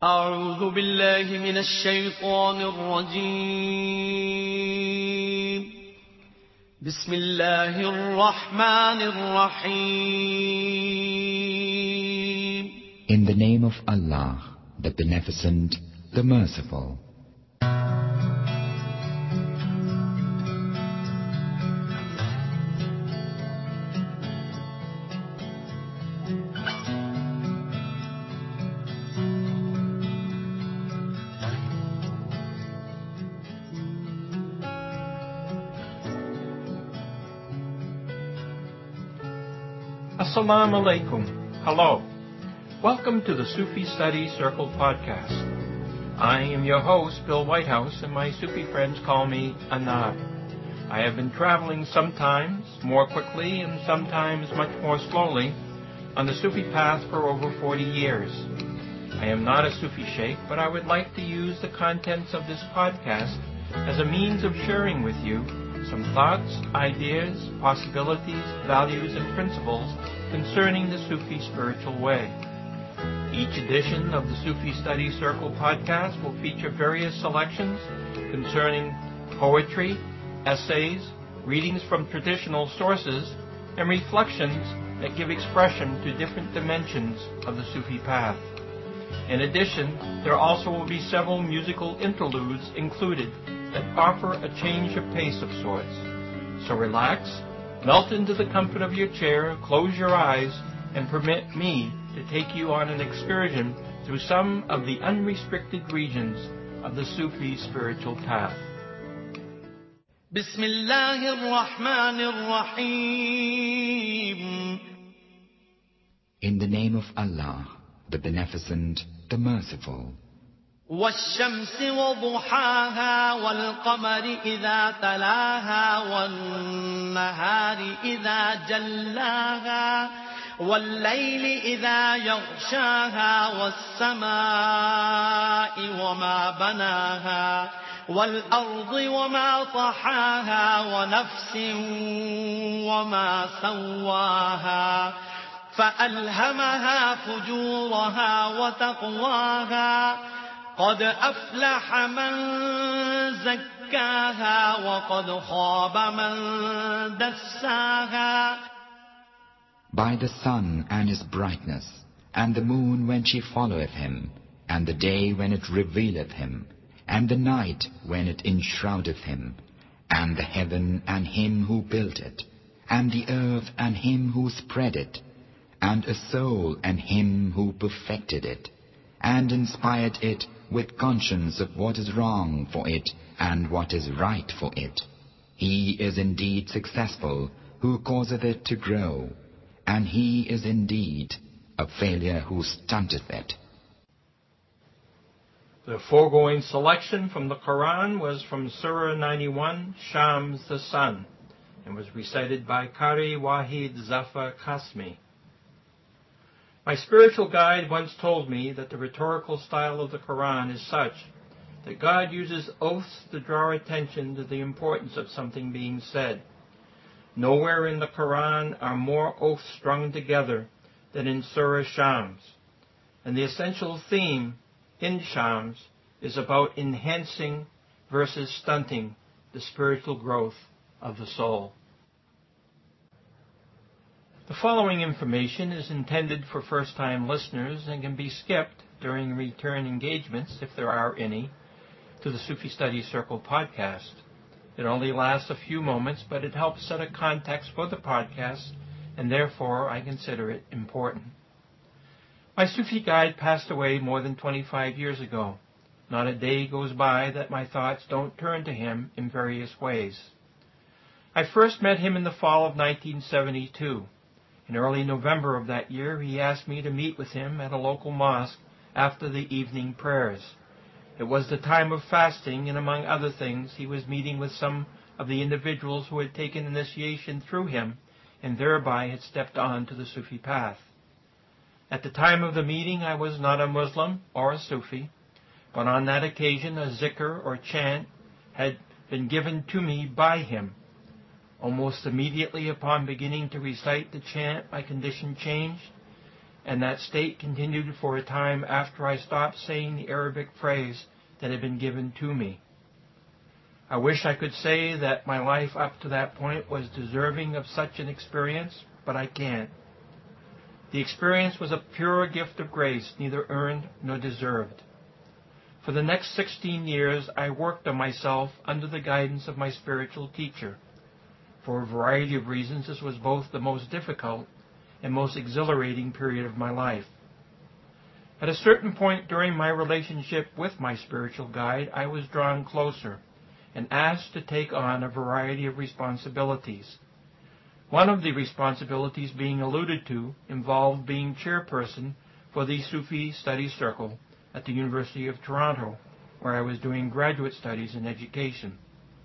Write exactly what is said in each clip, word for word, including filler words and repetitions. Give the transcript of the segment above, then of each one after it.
أعوذ بالله من الشيطان الرجيم بسم الله الرحمن الرحيم In the name of Allah, the Beneficent, the Merciful. Assalamu alaikum. Hello. Welcome to the Sufi Study Circle podcast. I am your host, Bill Whitehouse, and my Sufi friends call me Anad. I have been traveling sometimes more quickly and sometimes much more slowly on the Sufi path for over forty years. I am not a Sufi sheikh, but I would like to use the contents of this podcast as a means of sharing with you some thoughts, ideas, possibilities, values, and principles concerning the Sufi spiritual way. Each edition of the Sufi Study Circle podcast will feature various selections concerning poetry, essays, readings from traditional sources, and reflections that give expression to different dimensions of the Sufi path. In addition, there also will be several musical interludes included that offer a change of pace of sorts. So relax, melt into the comfort of your chair, close your eyes, and permit me to take you on an excursion through some of the unrestricted regions of the Sufi spiritual path. بسم الله الرحمن الرحيم In the name of Allah, the Beneficent, the Merciful. والشمس وضحاها والقمر إذا تلاها والنهار إذا جلاها والليل إذا يغشاها والسماء وما بناها والأرض وما طحاها ونفس وما سواها فألهمها فجورها وتقواها قد أفلح من زكاها وقد خاب من دساها. By the sun and his brightness, and the moon when she followeth him, and the day when it revealeth him, and the night when it enshroudeth him, and the heaven and him who built it, and the earth and him who spread it, and a soul and him who perfected it, and inspired it with conscience of what is wrong for it and what is right for it. He is indeed successful who causeth it to grow, and he is indeed a failure who stunteth it. The foregoing selection from the Quran was from Surah ninety-one, Shams the Sun, and was recited by Qari Wahid Zafar Qasmi. My spiritual guide once told me that the rhetorical style of the Quran is such that God uses oaths to draw attention to the importance of something being said. Nowhere in the Quran are more oaths strung together than in Surah Shams, and the essential theme in Shams is about enhancing versus stunting the spiritual growth of the soul. The following information is intended for first-time listeners and can be skipped during return engagements, if there are any, to the Sufi Study Circle podcast. It only lasts a few moments, but it helps set a context for the podcast, and therefore I consider it important. My Sufi guide passed away more than twenty-five years ago. Not a day goes by that my thoughts don't turn to him in various ways. I first met him in the fall of nineteen seventy-two. In early November of that year, he asked me to meet with him at a local mosque after the evening prayers. It was the time of fasting, and among other things, he was meeting with some of the individuals who had taken initiation through him and thereby had stepped on to the Sufi path. At the time of the meeting, I was not a Muslim or a Sufi, but on that occasion a zikr or chant had been given to me by him. Almost immediately upon beginning to recite the chant, my condition changed. and that state continued for a time after I stopped saying the Arabic phrase that had been given to me. I wish I could say that my life up to that point was deserving of such an experience, but I can't. The experience was a pure gift of grace, neither earned nor deserved. For the next sixteen years, I worked on myself under the guidance of my spiritual teacher. For a variety of reasons, this was both the most difficult and most exhilarating period of my life. At a certain point during my relationship with my spiritual guide, I was drawn closer and asked to take on a variety of responsibilities. One of the responsibilities being alluded to involved being chairperson for the Sufi Study Circle at the University of Toronto, where I was doing graduate studies in education.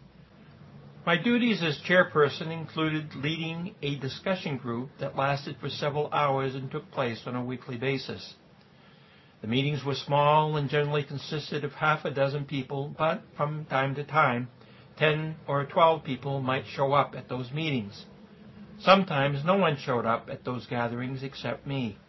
My duties as chairperson included leading a discussion group that lasted for several hours and took place on a weekly basis. The meetings were small and generally consisted of half a dozen people, but from time to time, ten or twelve people might show up at those meetings. Sometimes no one showed up at those gatherings except me.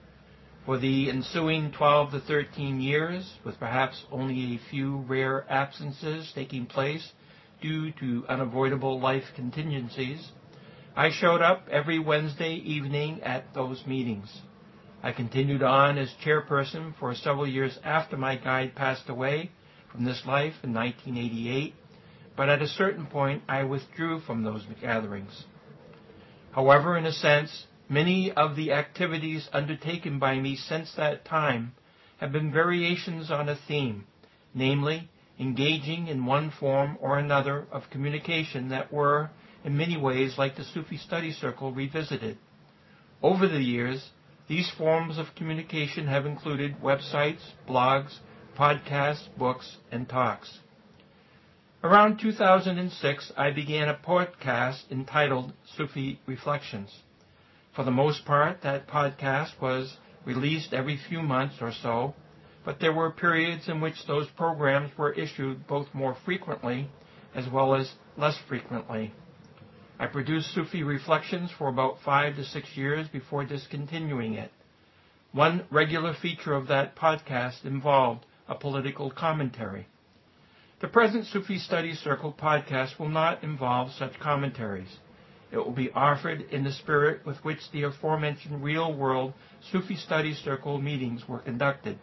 For the ensuing twelve to thirteen years, with perhaps only a few rare absences taking place due to unavoidable life contingencies, I showed up every Wednesday evening at those meetings. I continued on as chairperson for several years after my guide passed away from this life in nineteen eighty-eight, but at a certain point I withdrew from those gatherings. However, in a sense, many of the activities undertaken by me since that time have been variations on a theme, namely, engaging in one form or another of communication that were, in many ways, like the Sufi Study Circle revisited. Over the years, these forms of communication have included websites, blogs, podcasts, books, and talks. Around two thousand six, I began a podcast entitled Sufi Reflections. For the most part, that podcast was released every few months or so, but there were periods in which those programs were issued both more frequently as well as less frequently. I produced Sufi Reflections for about five to six years before discontinuing it. One regular feature of that podcast involved a political commentary. The present Sufi Study Circle podcast will not involve such commentaries. It will be offered in the spirit with which the aforementioned real-world Sufi Study Circle meetings were conducted.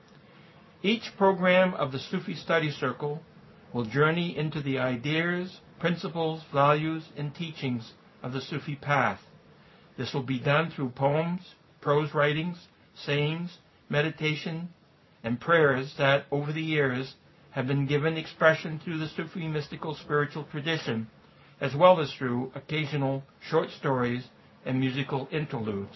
Each program of the Sufi Study Circle will journey into the ideas, principles, values, and teachings of the Sufi path. This will be done through poems, prose writings, sayings, meditation, and prayers that, over the years, have been given expression through the Sufi mystical spiritual tradition, as well as through occasional short stories and musical interludes.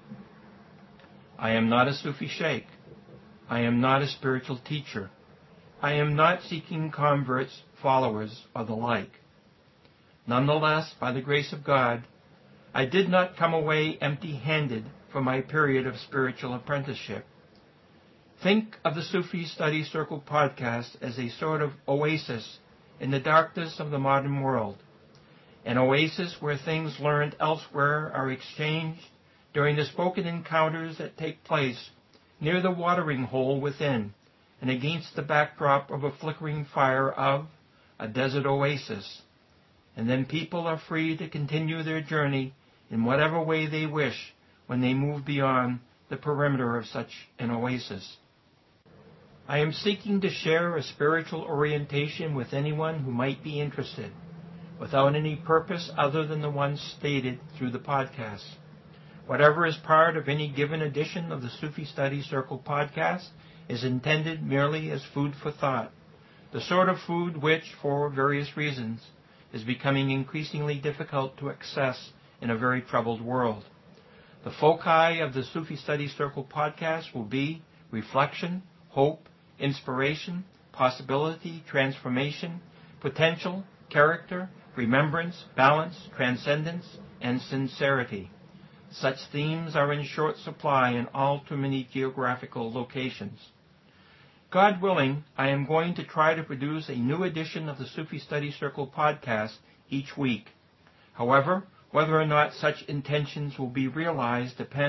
I am not a Sufi sheikh. I am not a spiritual teacher. I am not seeking converts, followers, or the like. Nonetheless, by the grace of God, I did not come away empty-handed from my period of spiritual apprenticeship. Think of the Sufi Study Circle podcast as a sort of oasis in the darkness of the modern world, an oasis where things learned elsewhere are exchanged during the spoken encounters that take place near the watering hole within and against the backdrop of a flickering fire of a desert oasis. And then people are free to continue their journey in whatever way they wish when they move beyond the perimeter of such an oasis. I am seeking to share a spiritual orientation with anyone who might be interested, without any purpose other than the one stated through the podcast. Whatever is part of any given edition of the Sufi Study Circle podcast is intended merely as food for thought, the sort of food which, for various reasons, is becoming increasingly difficult to access in a very troubled world. The foci of the Sufi Study Circle podcast will be reflection, hope, inspiration, possibility, transformation, potential, character, remembrance, balance, transcendence, and sincerity. Such themes are in short supply in all too many geographical locations. God willing, I am going to try to produce a new edition of the Sufi Study Circle podcast each week. However, whether or not such intentions will be realized depends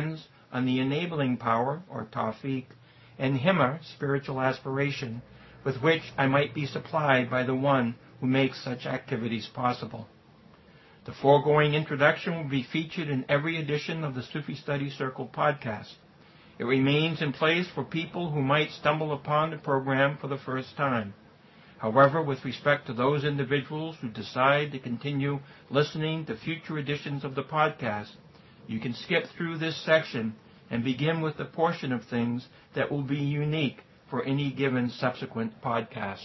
on the enabling power, or tawfiq, and himma, spiritual aspiration, with which I might be supplied by the one who makes such activities possible. The foregoing introduction will be featured in every edition of the Sufi Study Circle podcast. It remains in place for people who might stumble upon the program for the first time. However, with respect to those individuals who decide to continue listening to future editions of the podcast, you can skip through this section and begin with the portion of things that will be unique for any given subsequent podcast.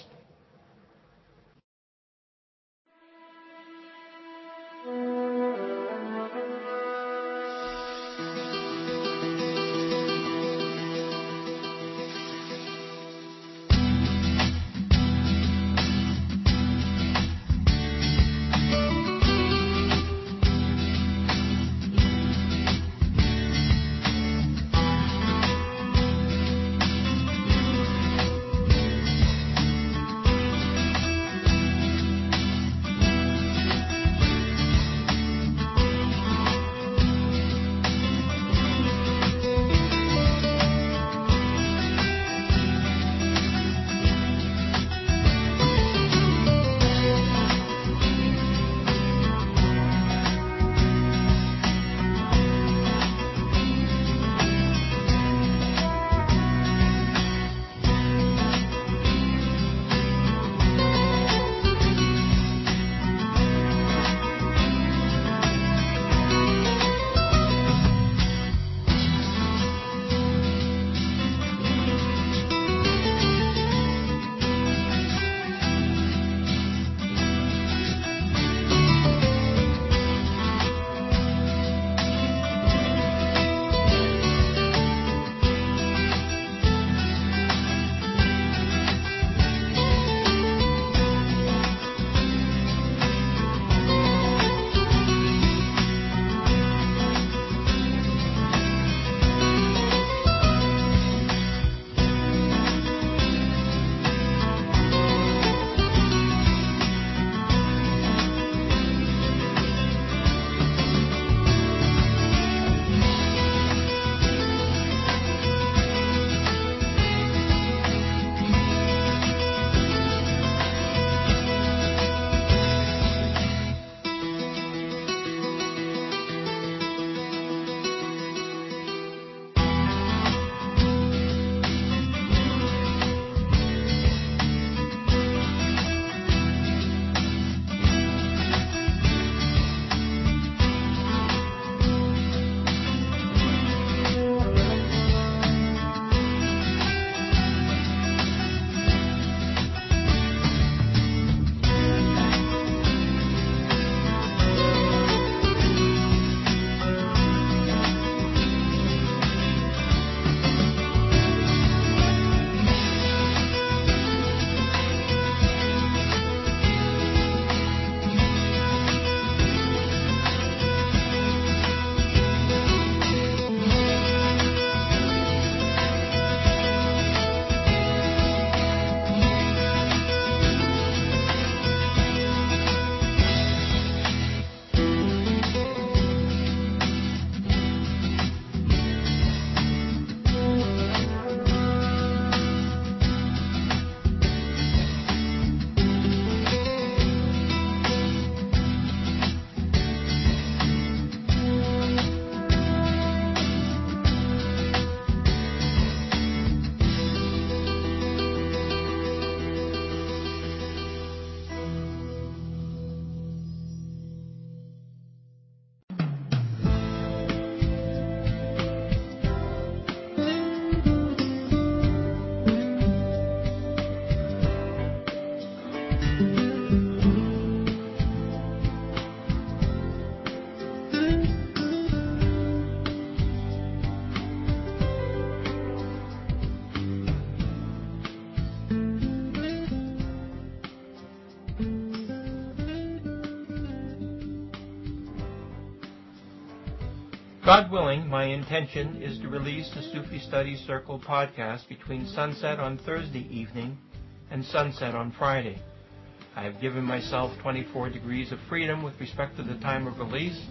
God willing, my intention is to release the Sufi Study Circle podcast between sunset on Thursday evening and sunset on Friday. I have given myself twenty-four degrees of freedom with respect to the time of release,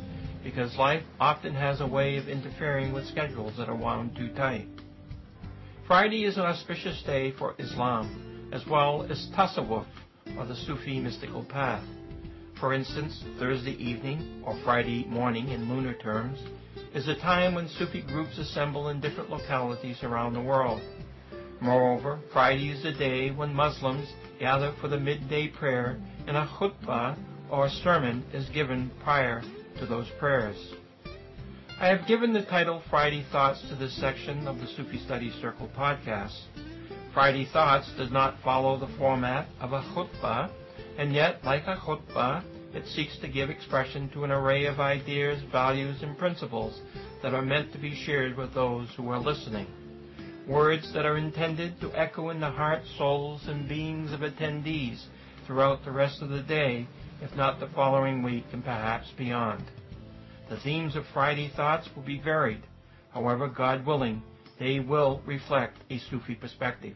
because life often has a way of interfering with schedules that are wound too tight. Friday is an auspicious day for Islam, as well as Tasawwuf, or the Sufi mystical path. For instance, Thursday evening, or Friday morning in lunar terms, is a time when Sufi groups assemble in different localities around the world. Moreover, Friday is the day when Muslims gather for the midday prayer, and a khutbah, or sermon, is given prior to those prayers. I have given the title Friday Thoughts to this section of the Sufi Study Circle podcast. Friday Thoughts does not follow the format of a khutbah, and yet, like a khutbah, it seeks to give expression to an array of ideas, values, and principles that are meant to be shared with those who are listening. Words that are intended to echo in the hearts, souls, and beings of attendees throughout the rest of the day, if not the following week and perhaps beyond. The themes of Friday Thoughts will be varied. However, God willing, they will reflect a Sufi perspective.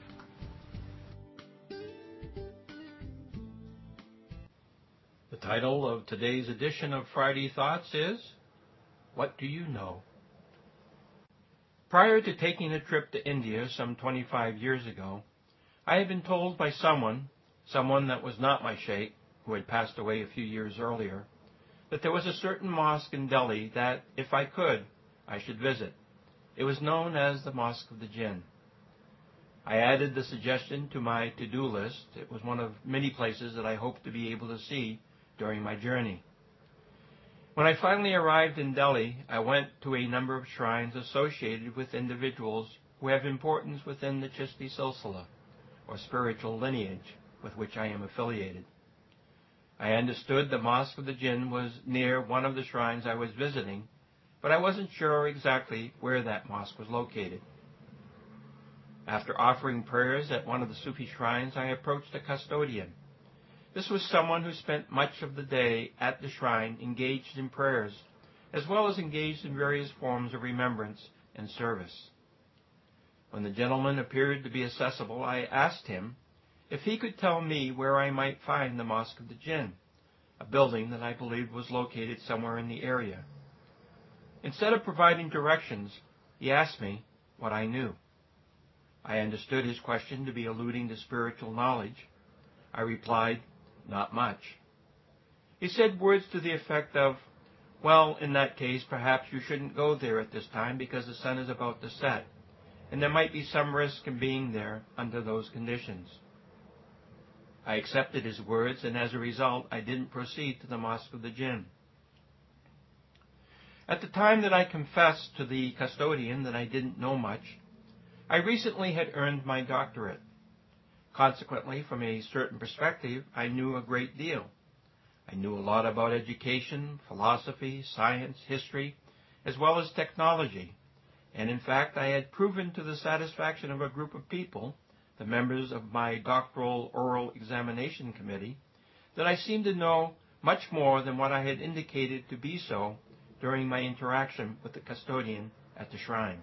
The title of today's edition of Friday Thoughts is, What Do You Know? Prior to taking a trip to India some twenty-five years ago, I had been told by someone, someone that was not my sheikh, who had passed away a few years earlier, that there was a certain mosque in Delhi that, if I could, I should visit. It was known as the Mosque of the Jinn. I added the suggestion to my to-do list. It was one of many places that I hoped to be able to see during my journey. When I finally arrived in Delhi, I went to a number of shrines associated with individuals who have importance within the Chishti Silsila, or spiritual lineage, with which I am affiliated. I understood the Mosque of the Jinn was near one of the shrines I was visiting, but I wasn't sure exactly where that mosque was located. After offering prayers at one of the Sufi shrines, I approached a custodian. This was someone who spent much of the day at the shrine engaged in prayers, as well as engaged in various forms of remembrance and service. When the gentleman appeared to be accessible, I asked him if he could tell me where I might find the Mosque of the Jinn, a building that I believed was located somewhere in the area. Instead of providing directions, he asked me what I knew. I understood his question to be alluding to spiritual knowledge. I replied, not much. He said words to the effect of, well, in that case, perhaps you shouldn't go there at this time because the sun is about to set, and there might be some risk in being there under those conditions. I accepted his words, and as a result, I didn't proceed to the Mosque of the Jinn. At the time that I confessed to the custodian that I didn't know much, I recently had earned my doctorate. Consequently, from a certain perspective, I knew a great deal. I knew a lot about education, philosophy, science, history, as well as technology, and in fact, I had proven to the satisfaction of a group of people, the members of my doctoral oral examination committee, that I seemed to know much more than what I had indicated to be so during my interaction with the custodian at the shrine.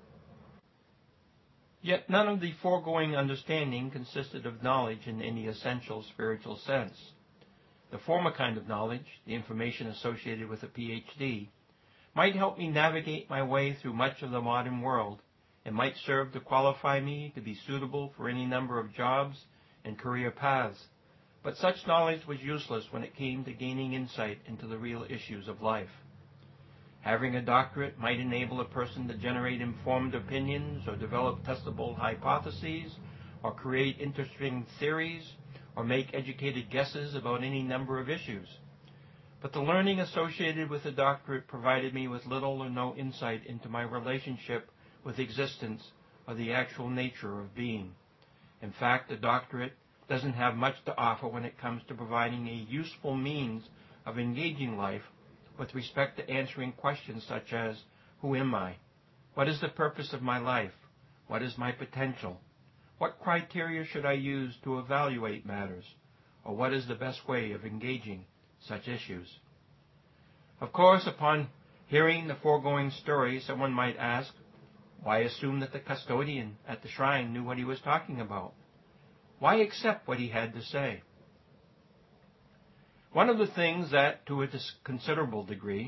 Yet none of the foregoing understanding consisted of knowledge in any essential spiritual sense. The former kind of knowledge, the information associated with a P H D, might help me navigate my way through much of the modern world, and might serve to qualify me to be suitable for any number of jobs and career paths, but such knowledge was useless when it came to gaining insight into the real issues of life. Having a doctorate might enable a person to generate informed opinions or develop testable hypotheses or create interesting theories or make educated guesses about any number of issues. But the learning associated with the doctorate provided me with little or no insight into my relationship with existence or the actual nature of being. In fact, the doctorate doesn't have much to offer when it comes to providing a useful means of engaging life with respect to answering questions such as, who am I? What is the purpose of my life? What is my potential? What criteria should I use to evaluate matters? Or what is the best way of engaging such issues? Of course, upon hearing the foregoing story, someone might ask, why assume that the custodian at the shrine knew what he was talking about? Why accept what he had to say? One of the things that, to a considerable degree,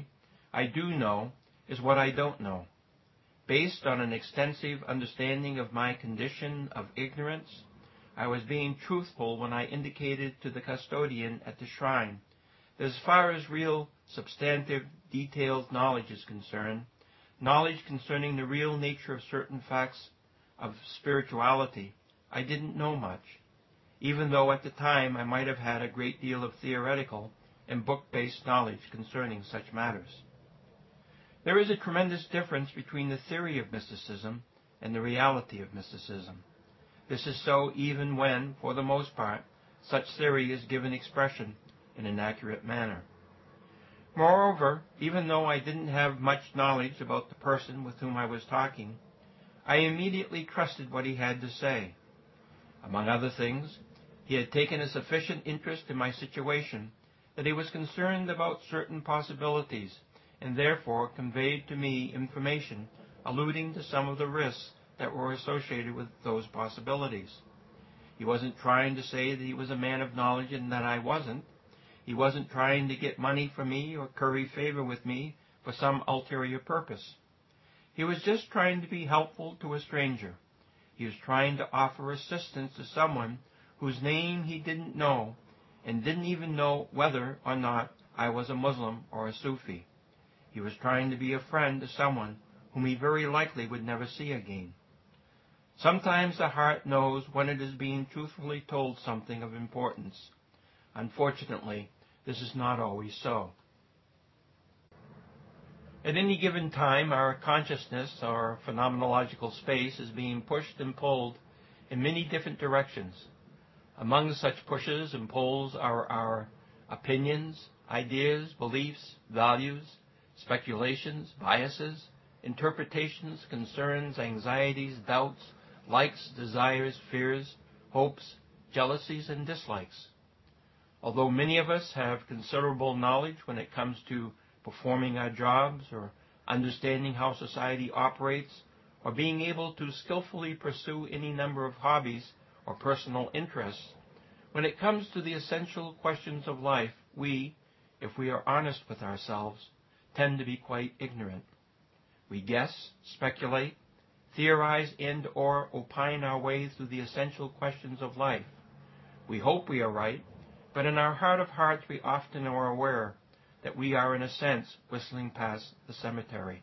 I do know is what I don't know. Based on an extensive understanding of my condition of ignorance, I was being truthful when I indicated to the custodian at the shrine that as far as real, substantive, detailed knowledge is concerned, knowledge concerning the real nature of certain facts of spirituality, I didn't know much, even though at the time I might have had a great deal of theoretical and book-based knowledge concerning such matters. There is a tremendous difference between the theory of mysticism and the reality of mysticism. This is so even when, for the most part, such theory is given expression in an accurate manner. Moreover, even though I didn't have much knowledge about the person with whom I was talking, I immediately trusted what he had to say. Among other things, he had taken a sufficient interest in my situation that he was concerned about certain possibilities and therefore conveyed to me information alluding to some of the risks that were associated with those possibilities. He wasn't trying to say that he was a man of knowledge and that I wasn't. He wasn't trying to get money from me or curry favor with me for some ulterior purpose. He was just trying to be helpful to a stranger. He was trying to offer assistance to someone whose name he didn't know and didn't even know whether or not I was a Muslim or a Sufi. He was trying to be a friend to someone whom he very likely would never see again. Sometimes the heart knows when it is being truthfully told something of importance. Unfortunately, this is not always so. At any given time, our consciousness, our phenomenological space, is being pushed and pulled in many different directions. Among such pushes and pulls are our opinions, ideas, beliefs, values, speculations, biases, interpretations, concerns, anxieties, doubts, likes, desires, fears, hopes, jealousies, and dislikes. Although many of us have considerable knowledge when it comes to performing our jobs or understanding how society operates or being able to skillfully pursue any number of hobbies or personal interests, when it comes to the essential questions of life, we, if we are honest with ourselves, tend to be quite ignorant. We guess, speculate, theorize, and or opine our way through the essential questions of life. We hope we are right, but in our heart of hearts we often are aware that we are in a sense whistling past the cemetery.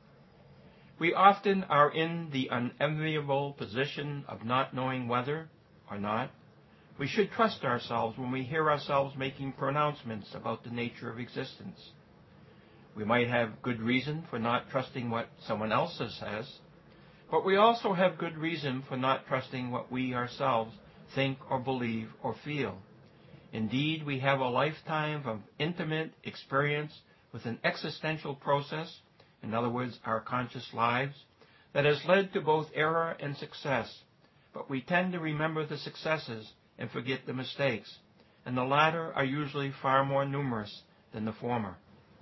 We often are in the unenviable position of not knowing whether or not we should trust ourselves when we hear ourselves making pronouncements about the nature of existence. We might have good reason for not trusting what someone else says, but we also have good reason for not trusting what we ourselves think or believe or feel. Indeed, we have a lifetime of intimate experience with an existential process, in other words, our conscious lives, that has led to both error and success, but we tend to remember the successes and forget the mistakes, and the latter are usually far more numerous than the former.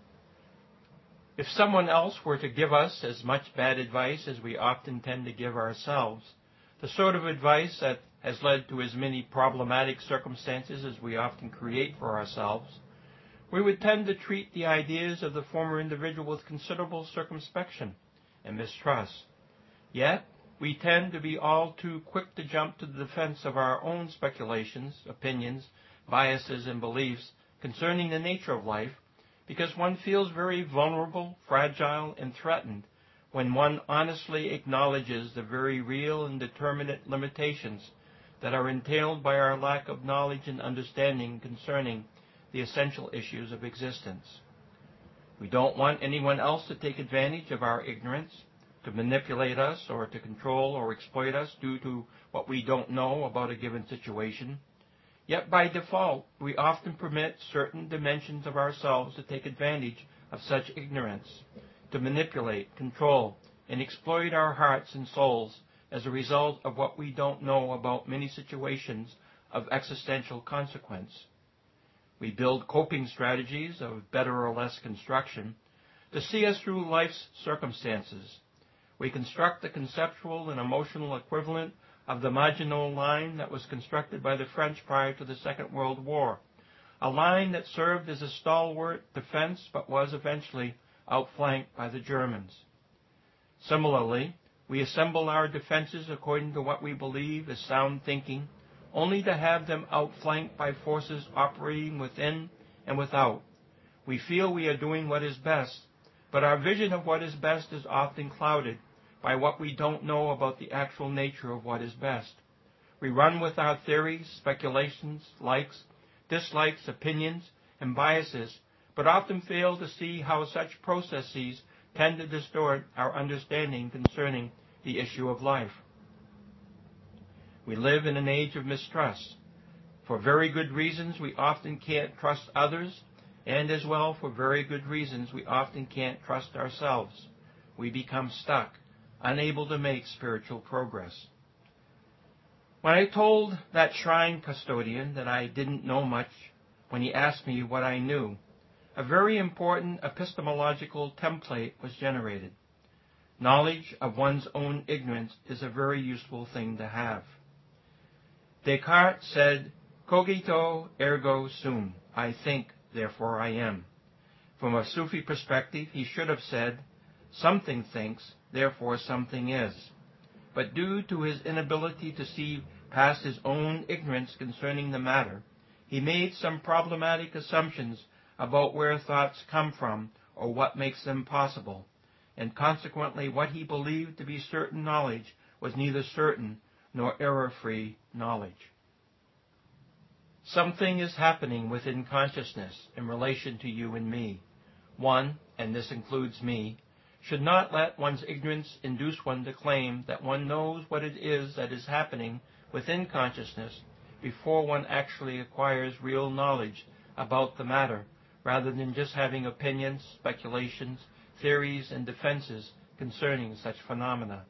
If someone else were to give us as much bad advice as we often tend to give ourselves, the sort of advice that has led to as many problematic circumstances as we often create for ourselves, we would tend to treat the ideas of the former individual with considerable circumspection and mistrust. Yet, we tend to be all too quick to jump to the defense of our own speculations, opinions, biases, and beliefs concerning the nature of life, because one feels very vulnerable, fragile, and threatened when one honestly acknowledges the very real and determinate limitations that are entailed by our lack of knowledge and understanding concerning the essential issues of existence. We don't want anyone else to take advantage of our ignorance, to manipulate us, or to control or exploit us due to what we don't know about a given situation. Yet by default, we often permit certain dimensions of ourselves to take advantage of such ignorance, to manipulate, control, and exploit our hearts and souls as a result of what we don't know about many situations of existential consequence. We build coping strategies of better or less construction to see us through life's circumstances. We construct the conceptual and emotional equivalent of the Maginot Line that was constructed by the French prior to the Second World War, a line that served as a stalwart defense but was eventually outflanked by the Germans. Similarly, we assemble our defenses according to what we believe is sound thinking, only to have them outflanked by forces operating within and without. We feel we are doing what is best, but our vision of what is best is often clouded by what we don't know about the actual nature of what is best. We run with our theories, speculations, likes, dislikes, opinions, and biases, but often fail to see how such processes tend to distort our understanding concerning the issue of life. We live in an age of mistrust. For very good reasons, we often can't trust others, and as well, for very good reasons, we often can't trust ourselves. We become stuck, unable to make spiritual progress. When I told that shrine custodian that I didn't know much when he asked me what I knew, a very important epistemological template was generated. Knowledge of one's own ignorance is a very useful thing to have. Descartes said, "Cogito ergo sum," I think, therefore I am. From a Sufi perspective, he should have said, "Something thinks, therefore something is." But due to his inability to see past his own ignorance concerning the matter, he made some problematic assumptions about where thoughts come from or what makes them possible, and consequently what he believed to be certain knowledge was neither certain nor error-free knowledge. Something is happening within consciousness in relation to you and me. One, and this includes me, should not let one's ignorance induce one to claim that one knows what it is that is happening within consciousness before one actually acquires real knowledge about the matter, rather than just having opinions, speculations, theories, and defenses concerning such phenomena.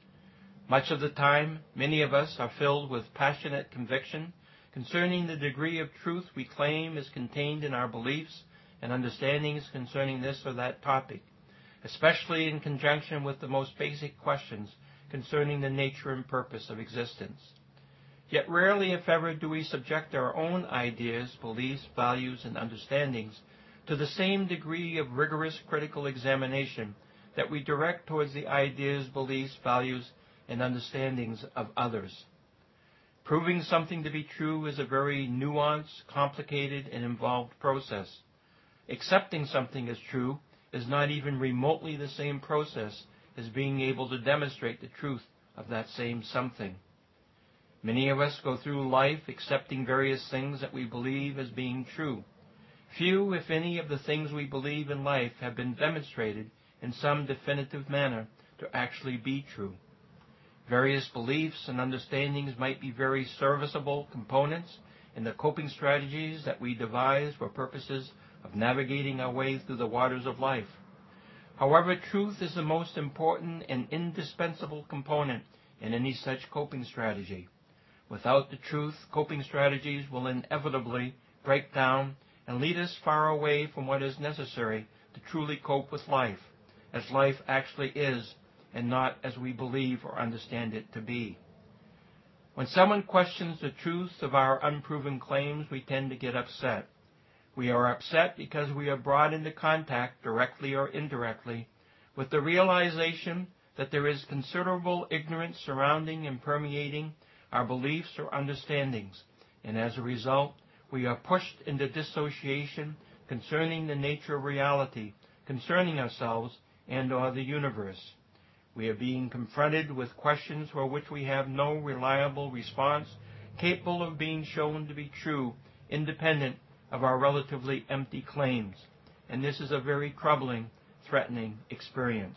Much of the time, many of us are filled with passionate conviction concerning the degree of truth we claim is contained in our beliefs and understandings concerning this or that topic, especially in conjunction with the most basic questions concerning the nature and purpose of existence. Yet rarely, if ever, do we subject our own ideas, beliefs, values, and understandings to the same degree of rigorous critical examination that we direct towards the ideas, beliefs, values, and understandings of others. Proving something to be true is a very nuanced, complicated, and involved process. Accepting something as true is not even remotely the same process as being able to demonstrate the truth of that same something. Many of us go through life accepting various things that we believe as being true. Few, if any, of the things we believe in life have been demonstrated in some definitive manner to actually be true. Various beliefs and understandings might be very serviceable components in the coping strategies that we devise for purposes of navigating our way through the waters of life. However, truth is the most important and indispensable component in any such coping strategy. Without the truth, coping strategies will inevitably break down and lead us far away from what is necessary to truly cope with life, as life actually is, and not as we believe or understand it to be. When someone questions the truth of our unproven claims, we tend to get upset. We are upset because we are brought into contact, directly or indirectly, with the realization that there is considerable ignorance surrounding and permeating our beliefs or understandings, and as a result, we are pushed into dissociation concerning the nature of reality, concerning ourselves and or the universe. We are being confronted with questions for which we have no reliable response capable of being shown to be true, independent of our relatively empty claims, and this is a very troubling, threatening experience.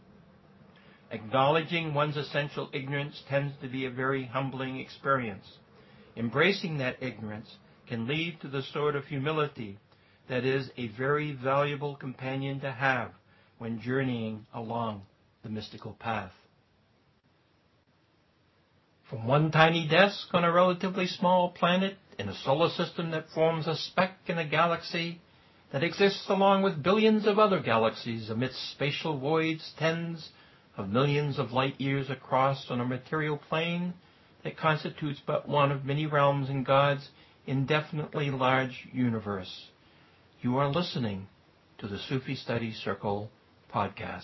Acknowledging one's essential ignorance tends to be a very humbling experience. Embracing that ignorance can lead to the sort of humility that is a very valuable companion to have when journeying along the mystical path. From one tiny desk on a relatively small planet in a solar system that forms a speck in a galaxy that exists along with billions of other galaxies amidst spatial voids tens of millions of light years across on a material plane that constitutes but one of many realms in God's indefinitely large universe. You are listening to the Sufi Study Circle podcast.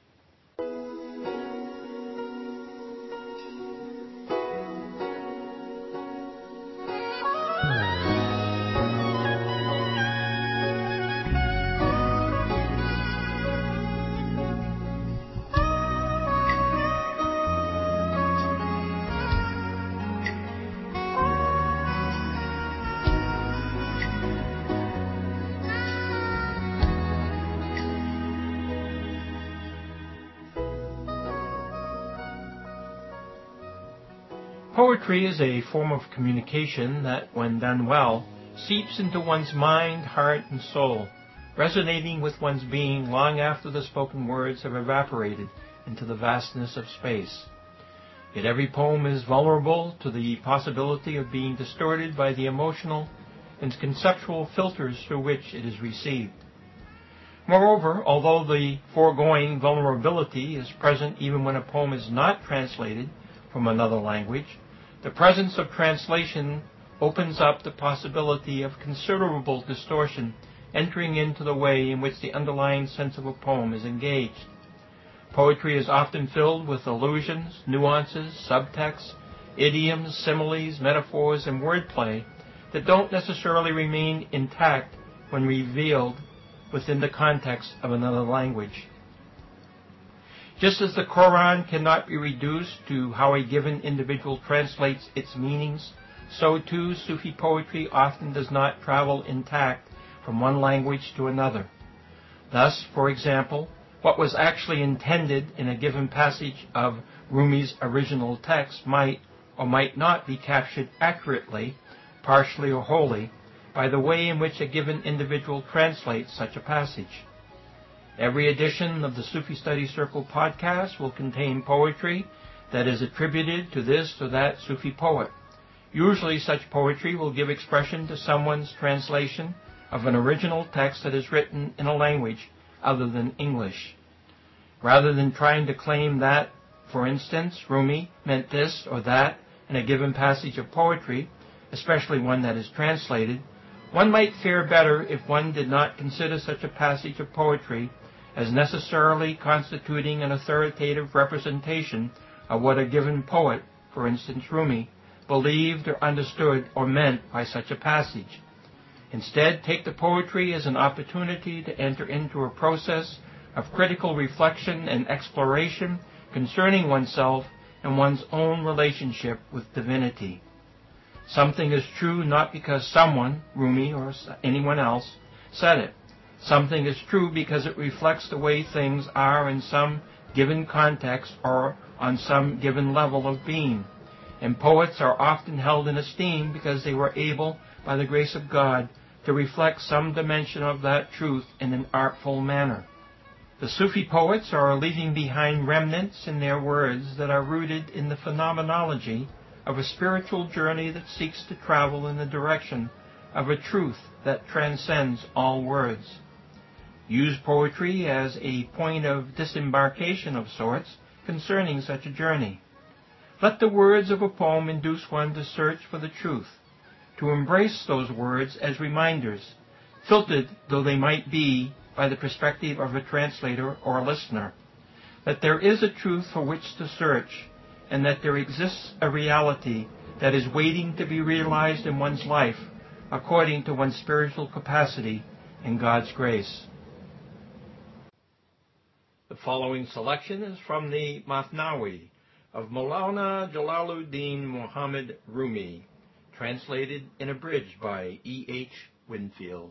Poetry is a form of communication that, when done well, seeps into one's mind, heart, and soul, resonating with one's being long after the spoken words have evaporated into the vastness of space. Yet every poem is vulnerable to the possibility of being distorted by the emotional and conceptual filters through which it is received. Moreover, although the foregoing vulnerability is present even when a poem is not translated from another language, the presence of translation opens up the possibility of considerable distortion entering into the way in which the underlying sense of a poem is engaged. Poetry is often filled with allusions, nuances, subtexts, idioms, similes, metaphors, and wordplay that don't necessarily remain intact when revealed within the context of another language. Just as the Quran cannot be reduced to how a given individual translates its meanings, so too Sufi poetry often does not travel intact from one language to another. Thus, for example, what was actually intended in a given passage of Rumi's original text might or might not be captured accurately, partially or wholly, by the way in which a given individual translates such a passage. Every edition of the Sufi Study Circle podcast will contain poetry that is attributed to this or that Sufi poet. Usually such poetry will give expression to someone's translation of an original text that is written in a language other than English. Rather than trying to claim that, for instance, Rumi meant this or that in a given passage of poetry, especially one that is translated, one might fare better if one did not consider such a passage of poetry as necessarily constituting an authoritative representation of what a given poet, for instance Rumi, believed or understood or meant by such a passage. Instead, take the poetry as an opportunity to enter into a process of critical reflection and exploration concerning oneself and one's own relationship with divinity. Something is true not because someone, Rumi or anyone else, said it. Something is true because it reflects the way things are in some given context or on some given level of being. And poets are often held in esteem because they were able, by the grace of God, to reflect some dimension of that truth in an artful manner. The Sufi poets are leaving behind remnants in their words that are rooted in the phenomenology of a spiritual journey that seeks to travel in the direction of a truth that transcends all words. Use poetry as a point of disembarkation of sorts concerning such a journey. Let the words of a poem induce one to search for the truth, to embrace those words as reminders, filtered though they might be by the perspective of a translator or a listener, that there is a truth for which to search, and that there exists a reality that is waiting to be realized in one's life according to one's spiritual capacity and God's grace. The following selection is from the Mathnawi of Maulana Jalaluddin Muhammad Rumi, translated and abridged by E H Winfield.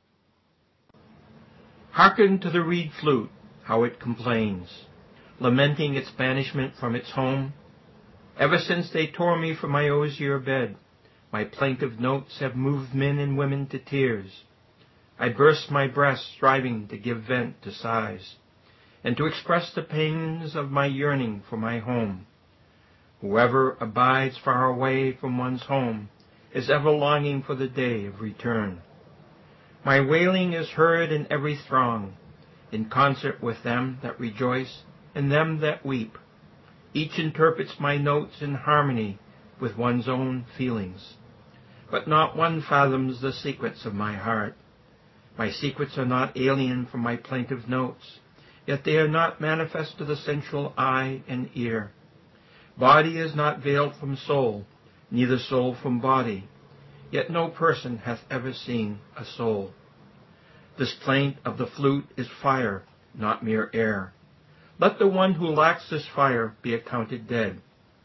Hearken to the reed flute, how it complains, lamenting its banishment from its home. Ever since they tore me from my osier bed, my plaintive notes have moved men and women to tears. I burst my breast striving to give vent to sighs, and to express the pains of my yearning for my home. Whoever abides far away from one's home is ever longing for the day of return. My wailing is heard in every throng, in concert with them that rejoice and them that weep. Each interprets my notes in harmony with one's own feelings. But not one fathoms the secrets of my heart. My secrets are not alien from my plaintive notes, yet they are not manifest to the sensual eye and ear. Body is not veiled from soul, neither soul from body, yet no person hath ever seen a soul. This plaint of the flute is fire, not mere air. Let the one who lacks this fire be accounted dead.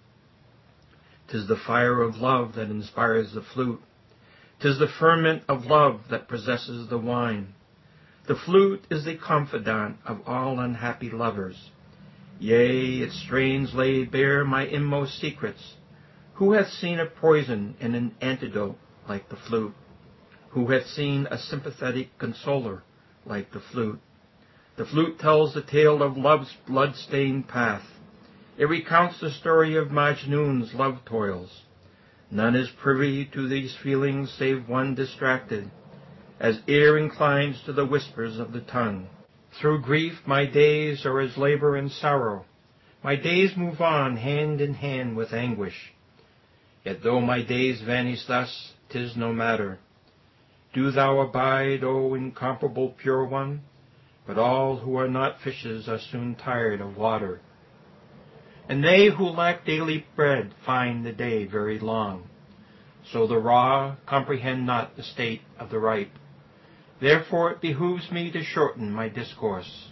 'Tis the fire of love that inspires the flute. 'Tis the ferment of love that possesses the wine. The flute is the confidant of all unhappy lovers. Yea, its strains lay bare my inmost secrets. Who hath seen a poison and an antidote like the flute? Who hath seen a sympathetic consoler like the flute? The flute tells the tale of love's blood-stained path. It recounts the story of Majnun's love toils. None is privy to these feelings save one distracted, as ear inclines to the whispers of the tongue. Through grief my days are as labor and sorrow. My days move on hand in hand with anguish. Yet though my days vanish thus, 'tis no matter. Do thou abide, O incomparable pure one, but all who are not fishes are soon tired of water. And they who lack daily bread find the day very long. So the raw comprehend not the state of the ripe. Therefore it behooves me to shorten my discourse.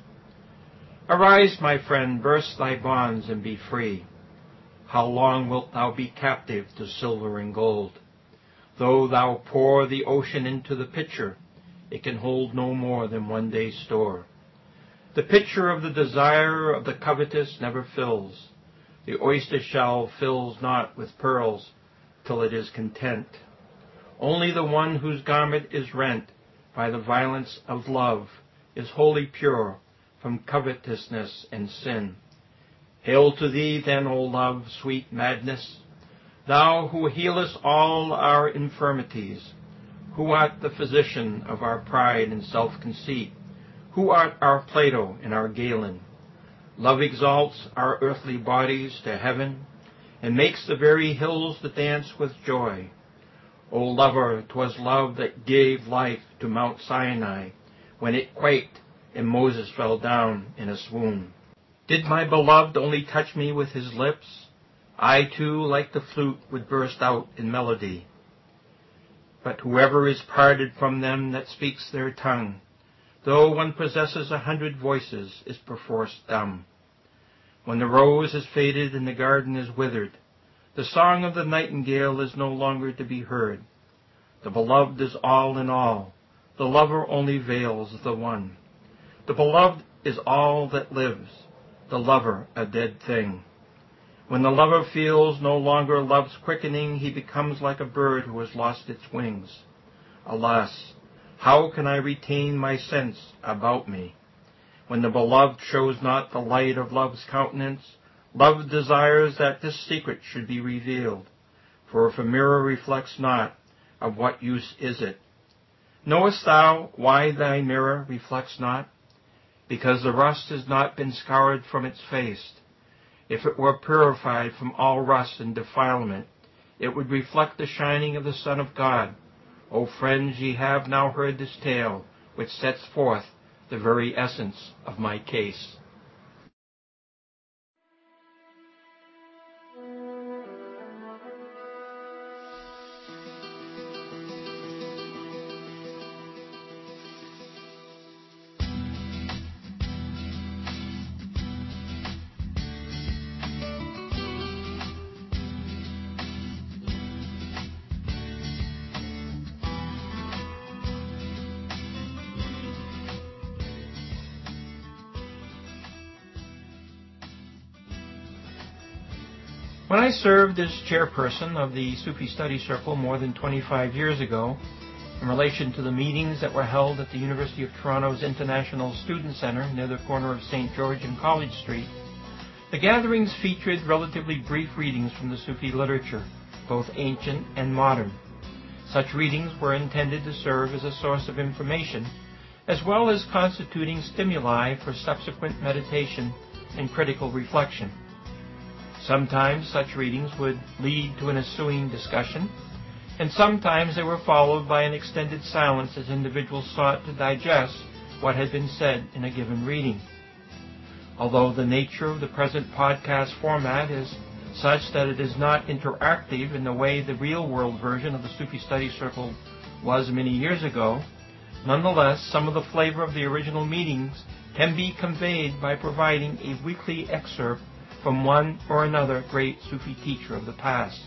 Arise, my friend, burst thy bonds and be free. How long wilt thou be captive to silver and gold? Though thou pour the ocean into the pitcher, it can hold no more than one day's store. The pitcher of the desire of the covetous never fills. The oyster shell fills not with pearls till it is content. Only the one whose garment is rent by the violence of love is wholly pure from covetousness and sin. Hail to thee, then, O love, sweet madness, thou who healest all our infirmities, who art the physician of our pride and self-conceit, who art our Plato and our Galen. Love exalts our earthly bodies to heaven and makes the very hills to dance with joy. O lover, 'twas love that gave life to Mount Sinai when it quaked and Moses fell down in a swoon. Did my beloved only touch me with his lips, I too, like the flute, would burst out in melody. But whoever is parted from them that speaks their tongue, though one possesses a hundred voices, is perforce dumb. When the rose is faded and the garden is withered, the song of the nightingale is no longer to be heard. The beloved is all in all. The lover only veils the one. The beloved is all that lives. The lover a dead thing. When the lover feels no longer love's quickening, he becomes like a bird who has lost its wings. Alas, how can I retain my sense about me? When the beloved shows not the light of love's countenance, love desires that this secret should be revealed. For if a mirror reflects not, of what use is it? Knowest thou why thy mirror reflects not? Because the rust has not been scoured from its face. If it were purified from all rust and defilement, it would reflect the shining of the Son of God. O friends, ye have now heard this tale, which sets forth the very essence of my case. When I served as chairperson of the Sufi Study Circle more than twenty-five years ago, in relation to the meetings that were held at the University of Toronto's International Student Centre near the corner of Saint George and College Street, the gatherings featured relatively brief readings from the Sufi literature, both ancient and modern. Such readings were intended to serve as a source of information, as well as constituting stimuli for subsequent meditation and critical reflection. Sometimes such readings would lead to an ensuing discussion, and sometimes they were followed by an extended silence as individuals sought to digest what had been said in a given reading. Although the nature of the present podcast format is such that it is not interactive in the way the real-world version of the Sufi Study Circle was many years ago, nonetheless, some of the flavor of the original meetings can be conveyed by providing a weekly excerpt from one or another great Sufi teacher of the past.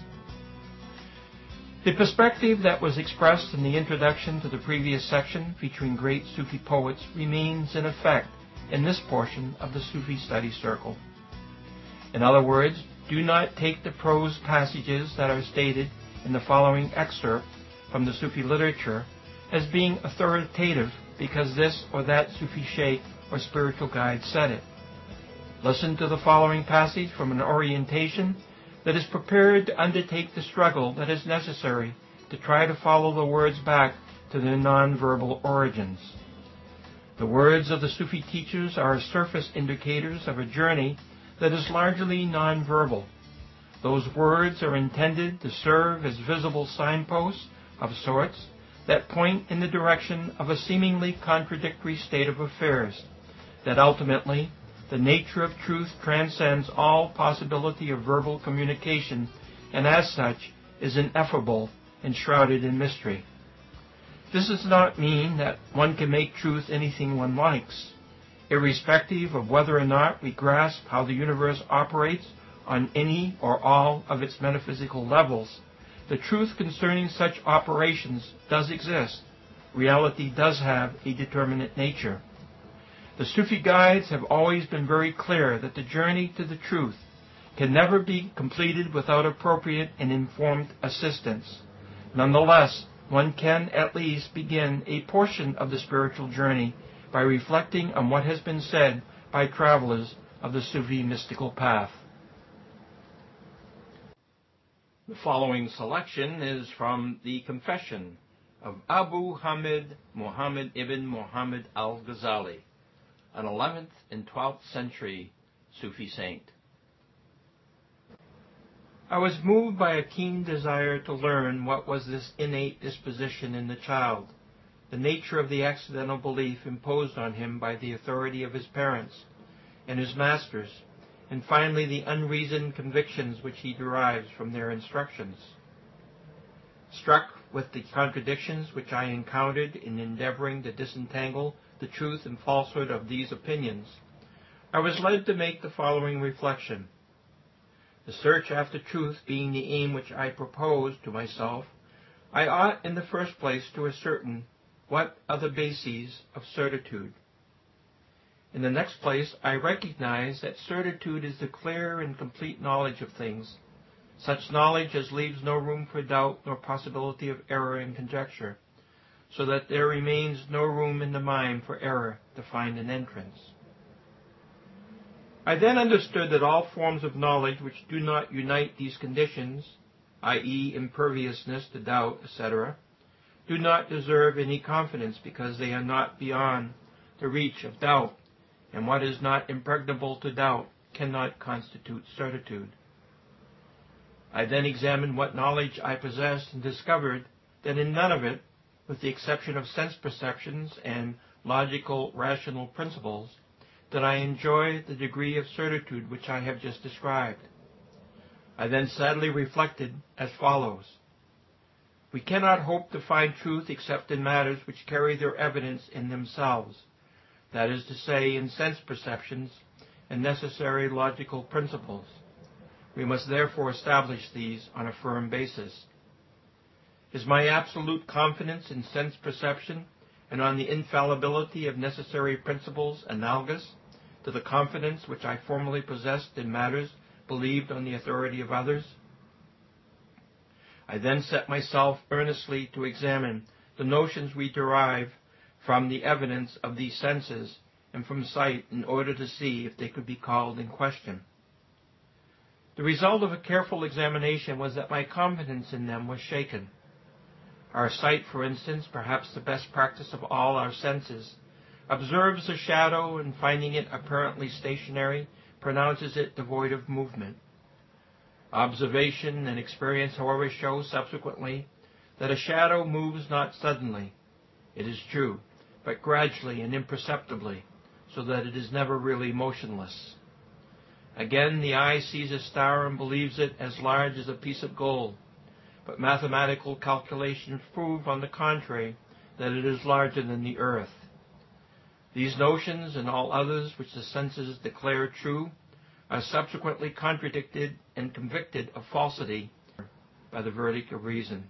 The perspective that was expressed in the introduction to the previous section featuring great Sufi poets remains in effect in this portion of the Sufi Study Circle. In other words, do not take the prose passages that are stated in the following excerpt from the Sufi literature as being authoritative because this or that Sufi sheikh or spiritual guide said it. Listen to the following passage from an orientation that is prepared to undertake the struggle that is necessary to try to follow the words back to their non-verbal origins. The words of the Sufi teachers are surface indicators of a journey that is largely non-verbal. Those words are intended to serve as visible signposts of sorts that point in the direction of a seemingly contradictory state of affairs, that ultimately the nature of truth transcends all possibility of verbal communication and as such is ineffable and shrouded in mystery. This does not mean that one can make truth anything one likes. Irrespective of whether or not we grasp how the universe operates on any or all of its metaphysical levels, the truth concerning such operations does exist. Reality does have a determinate nature. The Sufi guides have always been very clear that the journey to the truth can never be completed without appropriate and informed assistance. Nonetheless, one can at least begin a portion of the spiritual journey by reflecting on what has been said by travelers of the Sufi mystical path. The following selection is from the Confession of Abu Hamid Muhammad ibn Muhammad al-Ghazali, an eleventh and twelfth century Sufi saint. I was moved by a keen desire to learn what was this innate disposition in the child, the nature of the accidental belief imposed on him by the authority of his parents and his masters, and finally the unreasoned convictions which he derives from their instructions. Struck with the contradictions which I encountered in endeavoring to disentangle the truth and falsehood of these opinions, I was led to make the following reflection. The search after truth being the aim which I proposed to myself, I ought in the first place to ascertain what are the bases of certitude. In the next place, I recognize that certitude is the clear and complete knowledge of things, such knowledge as leaves no room for doubt nor possibility of error and conjecture, so that there remains no room in the mind for error to find an entrance. I then understood that all forms of knowledge which do not unite these conditions, that is imperviousness to doubt, et cetera, do not deserve any confidence because they are not beyond the reach of doubt, and what is not impregnable to doubt cannot constitute certitude. I then examined what knowledge I possessed and discovered that in none of it, with the exception of sense perceptions and logical rational principles, did I enjoy the degree of certitude which I have just described. I then sadly reflected as follows. We cannot hope to find truth except in matters which carry their evidence in themselves, that is to say, in sense perceptions and necessary logical principles. We must therefore establish these on a firm basis. Is my absolute confidence in sense perception and on the infallibility of necessary principles analogous to the confidence which I formerly possessed in matters believed on the authority of others? I then set myself earnestly to examine the notions we derive from the evidence of these senses and from sight in order to see if they could be called in question. The result of a careful examination was that my confidence in them was shaken. Our sight, for instance, perhaps the best practice of all our senses, observes a shadow and finding it apparently stationary, pronounces it devoid of movement. Observation and experience, however, show subsequently that a shadow moves not suddenly, it is true, but gradually and imperceptibly, so that it is never really motionless. Again, the eye sees a star and believes it as large as a piece of gold, but mathematical calculations prove, on the contrary, that it is larger than the earth. These notions, and all others which the senses declare true, are subsequently contradicted and convicted of falsity by the verdict of reason.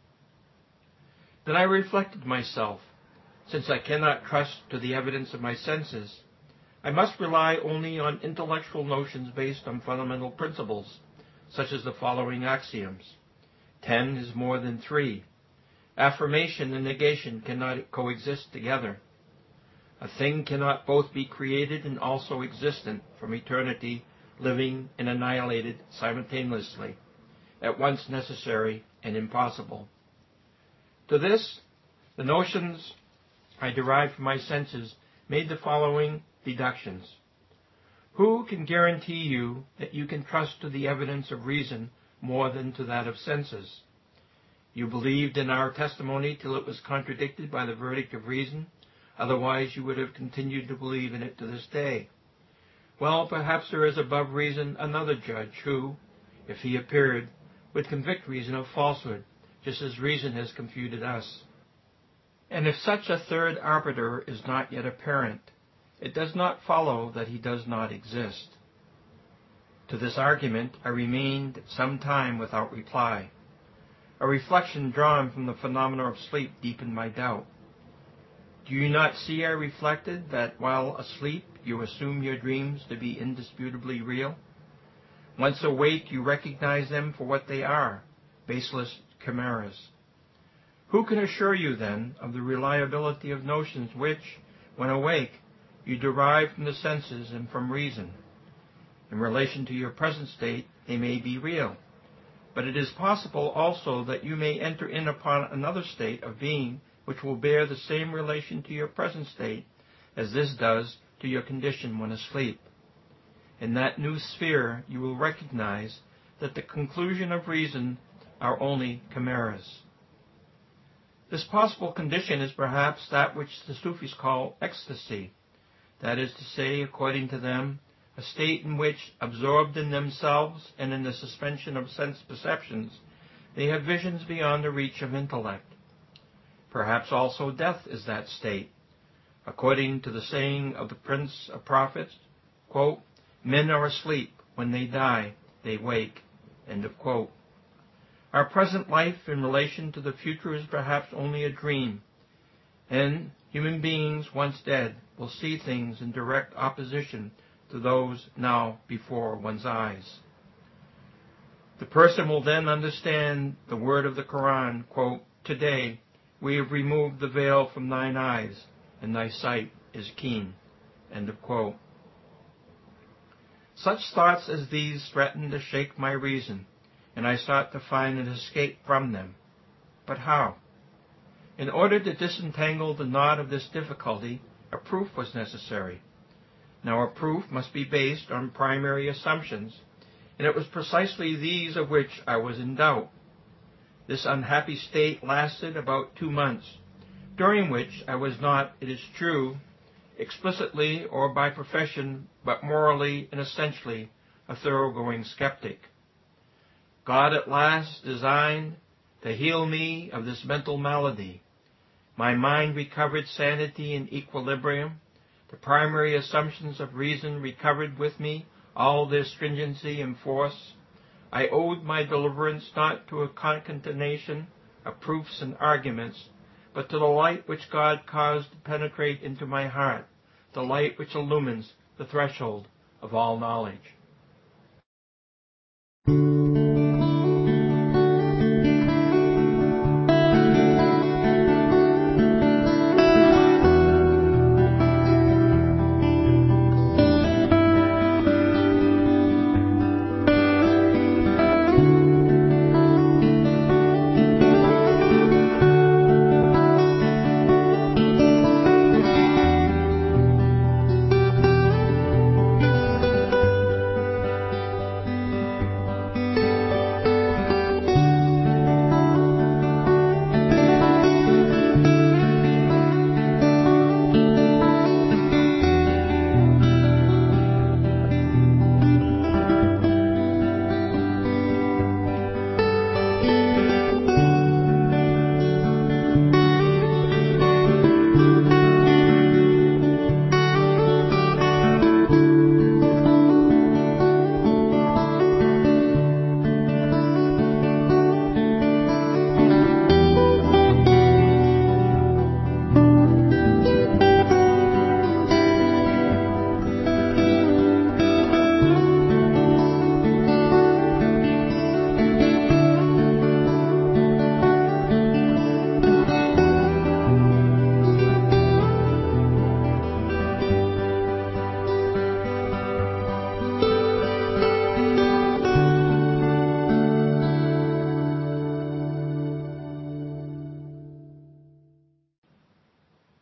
Then I reflected myself. Since I cannot trust to the evidence of my senses, I must rely only on intellectual notions based on fundamental principles, such as the following axioms. Ten is more than three. Affirmation and negation cannot coexist together. A thing cannot both be created and also existent from eternity, living and annihilated simultaneously, at once necessary and impossible. To this, the notions I derived from my senses made the following deductions. Who can guarantee you that you can trust to the evidence of reason more than to that of senses? You believed in our testimony till it was contradicted by the verdict of reason, otherwise you would have continued to believe in it to this day. Well, perhaps there is above reason another judge who, if he appeared, would convict reason of falsehood, just as reason has confuted us. And if such a third arbiter is not yet apparent, it does not follow that he does not exist. To this argument I remained some time without reply. A reflection drawn from the phenomena of sleep deepened my doubt. Do you not see, I reflected, that while asleep you assume your dreams to be indisputably real? Once awake you recognize them for what they are, baseless chimeras. Who can assure you, then, of the reliability of notions which, when awake, you derive from the senses and from reason? In relation to your present state, they may be real, but it is possible also that you may enter in upon another state of being which will bear the same relation to your present state as this does to your condition when asleep. In that new sphere you will recognize that the conclusion of reason are only chimeras. This possible condition is perhaps that which the Sufis call ecstasy, that is to say, according to them, a state in which, absorbed in themselves and in the suspension of sense perceptions, they have visions beyond the reach of intellect. Perhaps also death is that state. According to the saying of the Prince of Prophets, quote, men are asleep. When they die, they wake. End of quote. Our present life in relation to the future is perhaps only a dream, and human beings, once dead, will see things in direct opposition to those now before one's eyes. The person will then understand the word of the Quran, quote, today we have removed the veil from thine eyes, and thy sight is keen. End of quote. Such thoughts as these threatened to shake my reason, and I sought to find an escape from them. But how? In order to disentangle the knot of this difficulty, a proof was necessary. Now a proof must be based on primary assumptions, and it was precisely these of which I was in doubt. This unhappy state lasted about two months, during which I was not, it is true, explicitly or by profession, but morally and essentially, a thoroughgoing skeptic. God at last designed to heal me of this mental malady. My mind recovered sanity and equilibrium. The primary assumptions of reason recovered with me all their stringency and force. I owed my deliverance not to a concatenation of proofs and arguments, but to the light which God caused to penetrate into my heart, the light which illumines the threshold of all knowledge.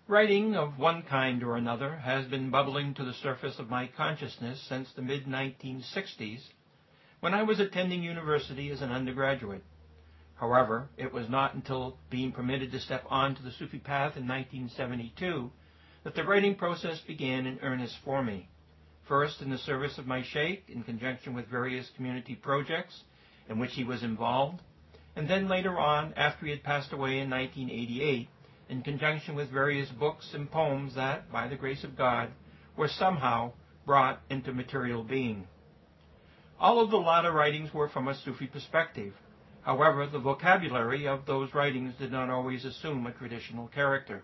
Writing of one kind or another has been bubbling to the surface of my consciousness since the mid nineteen sixties, when I was attending university as an undergraduate. However, it was not until being permitted to step onto the Sufi path in nineteen seventy-two that the writing process began in earnest for me. First in the service of my sheikh in conjunction with various community projects in which he was involved, and then later on after he had passed away in nineteen eighty-eight in conjunction with various books and poems that, by the grace of God, were somehow brought into material being. All of the latter writings were from a Sufi perspective. However, the vocabulary of those writings did not always assume a traditional character.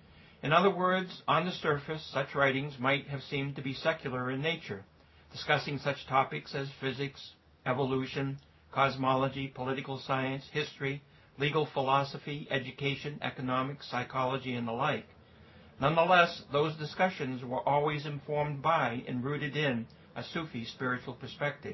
In other words, on the surface, such writings might have seemed to be secular in nature, discussing such topics as physics, evolution, cosmology, political science, history, legal philosophy, education, economics, psychology, and the like. Nonetheless, those discussions were always informed by and rooted in a Sufi spiritual perspective.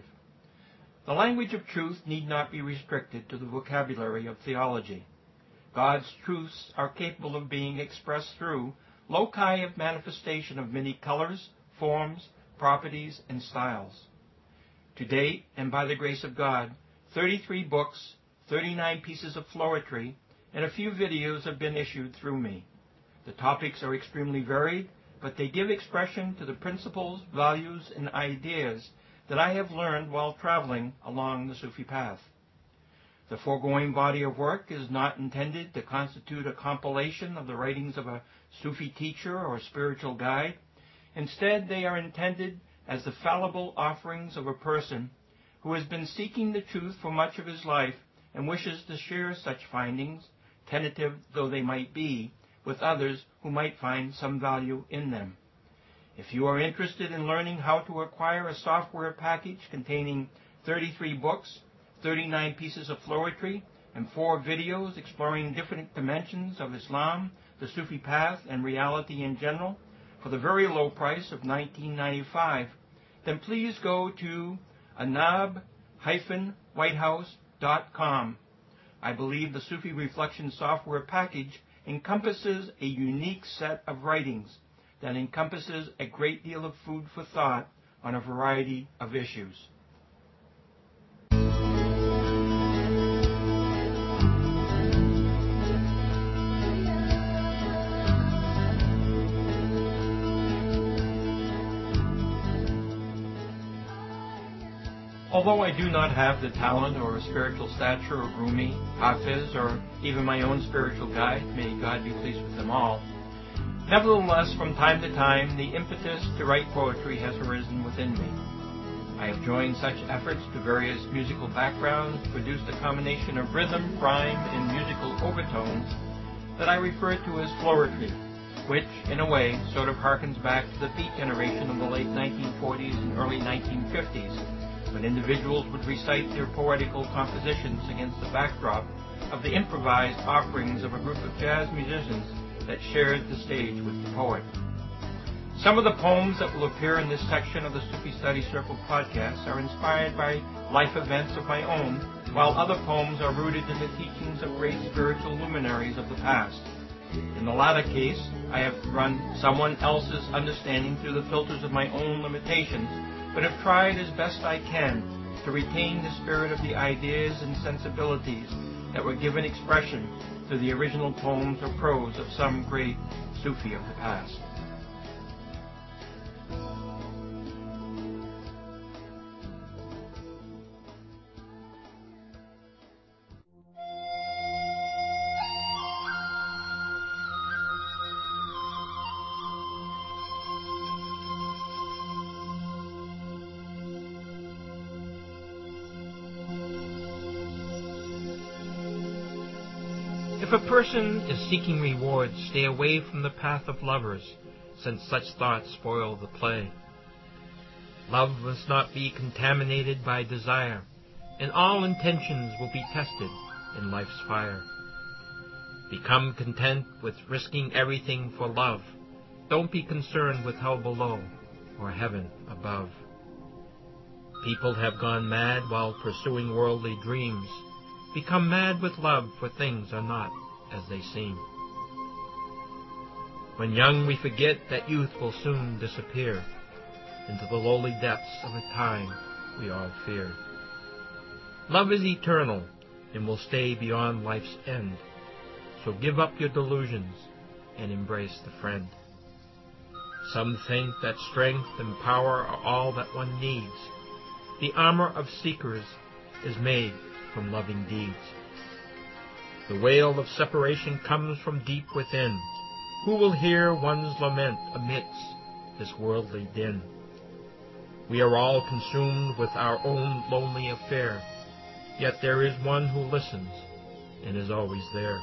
The language of truth need not be restricted to the vocabulary of theology. God's truths are capable of being expressed through loci of manifestation of many colors, forms, properties, and styles. To date, and by the grace of God, thirty-three books, thirty-nine pieces of floristry, and a few videos have been issued through me. The topics are extremely varied, but they give expression to the principles, values, and ideas that I have learned while traveling along the Sufi path. The foregoing body of work is not intended to constitute a compilation of the writings of a Sufi teacher or spiritual guide. Instead, they are intended as the fallible offerings of a person who has been seeking the truth for much of his life and wishes to share such findings, tentative though they might be, with others who might find some value in them. If you are interested in learning how to acquire a software package containing thirty-three books, thirty-nine pieces of floristry, and four videos exploring different dimensions of Islam, the Sufi path, and reality in general, for the very low price of nineteen ninety-five, then please go to anab dash whitehouse dot com. I believe the Sufi Reflection software package encompasses a unique set of writings that encompasses a great deal of food for thought on a variety of issues. Although I do not have the talent or spiritual stature of Rumi, Hafiz, or even my own spiritual guide, may God be pleased with them all, nevertheless, from time to time, the impetus to write poetry has arisen within me. I have joined such efforts to various musical backgrounds, produced a combination of rhythm, rhyme, and musical overtones that I refer to as floristry, which, in a way, sort of harkens back to the beat generation of the late nineteen forties and early nineteen fifties, when individuals would recite their poetical compositions against the backdrop of the improvised offerings of a group of jazz musicians that shared the stage with the poet. Some of the poems that will appear in this section of the Sufi Study Circle podcast are inspired by life events of my own, while other poems are rooted in the teachings of great spiritual luminaries of the past. In the latter case, I have run someone else's understanding through the filters of my own limitations, but have tried as best I can to retain the spirit of the ideas and sensibilities that were given expression through the original poems or prose of some great Sufi of the past. If a person is seeking rewards, stay away from the path of lovers, since such thoughts spoil the play. Love must not be contaminated by desire, and all intentions will be tested in life's fire. Become content with risking everything for love. Don't be concerned with hell below or heaven above. People have gone mad while pursuing worldly dreams. Become mad with love, for things are not as they seem. When young we forget that youth will soon disappear into the lowly depths of a time we all fear. Love is eternal and will stay beyond life's end. So give up your delusions and embrace the friend. Some think that strength and power are all that one needs. The armor of seekers is made from loving deeds. The wail of separation comes from deep within. Who will hear one's lament amidst this worldly din? We are all consumed with our own lonely affair, yet there is one who listens and is always there,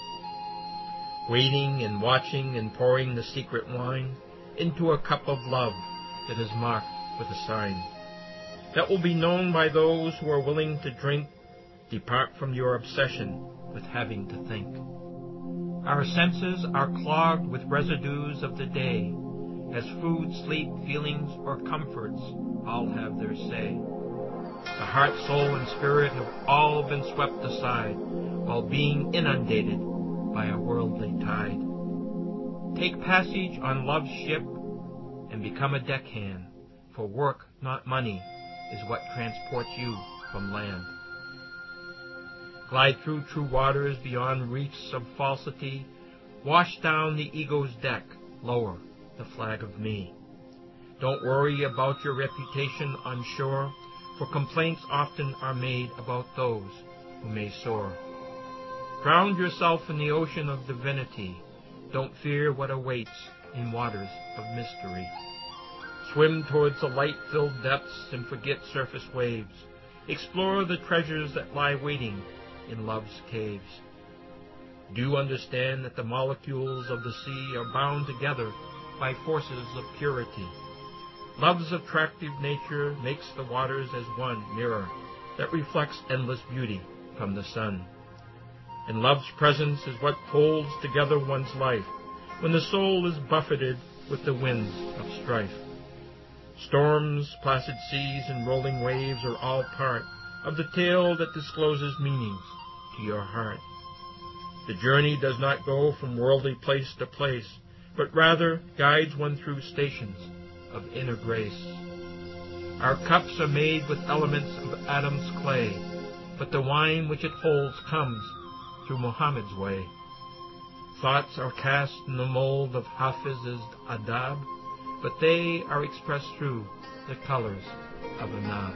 waiting and watching and pouring the secret wine into a cup of love that is marked with a sign that will be known by those who are willing to drink. Depart from your obsession with having to think. Our senses are clogged with residues of the day, as food, sleep, feelings, or comforts all have their say. The heart, soul, and spirit have all been swept aside while being inundated by a worldly tide. Take passage on love's ship and become a deckhand, for work, not money, is what transports you from land. Glide through true waters beyond reefs of falsity. Wash down the ego's deck, lower the flag of me. Don't worry about your reputation on shore, for complaints often are made about those who may soar. Drown yourself in the ocean of divinity. Don't fear what awaits in waters of mystery. Swim towards the light-filled depths and forget surface waves. Explore the treasures that lie waiting in love's caves. Do understand that the molecules of the sea are bound together by forces of purity. Love's attractive nature makes the waters as one mirror that reflects endless beauty from the sun. And love's presence is what holds together one's life when the soul is buffeted with the winds of strife. Storms, placid seas, and rolling waves are all part of the tale that discloses meanings to your heart. The journey does not go from worldly place to place, but rather guides one through stations of inner grace. Our cups are made with elements of Adam's clay, but the wine which it holds comes through Muhammad's way. Thoughts are cast in the mold of Hafiz's adab, but they are expressed through the colors of a knob.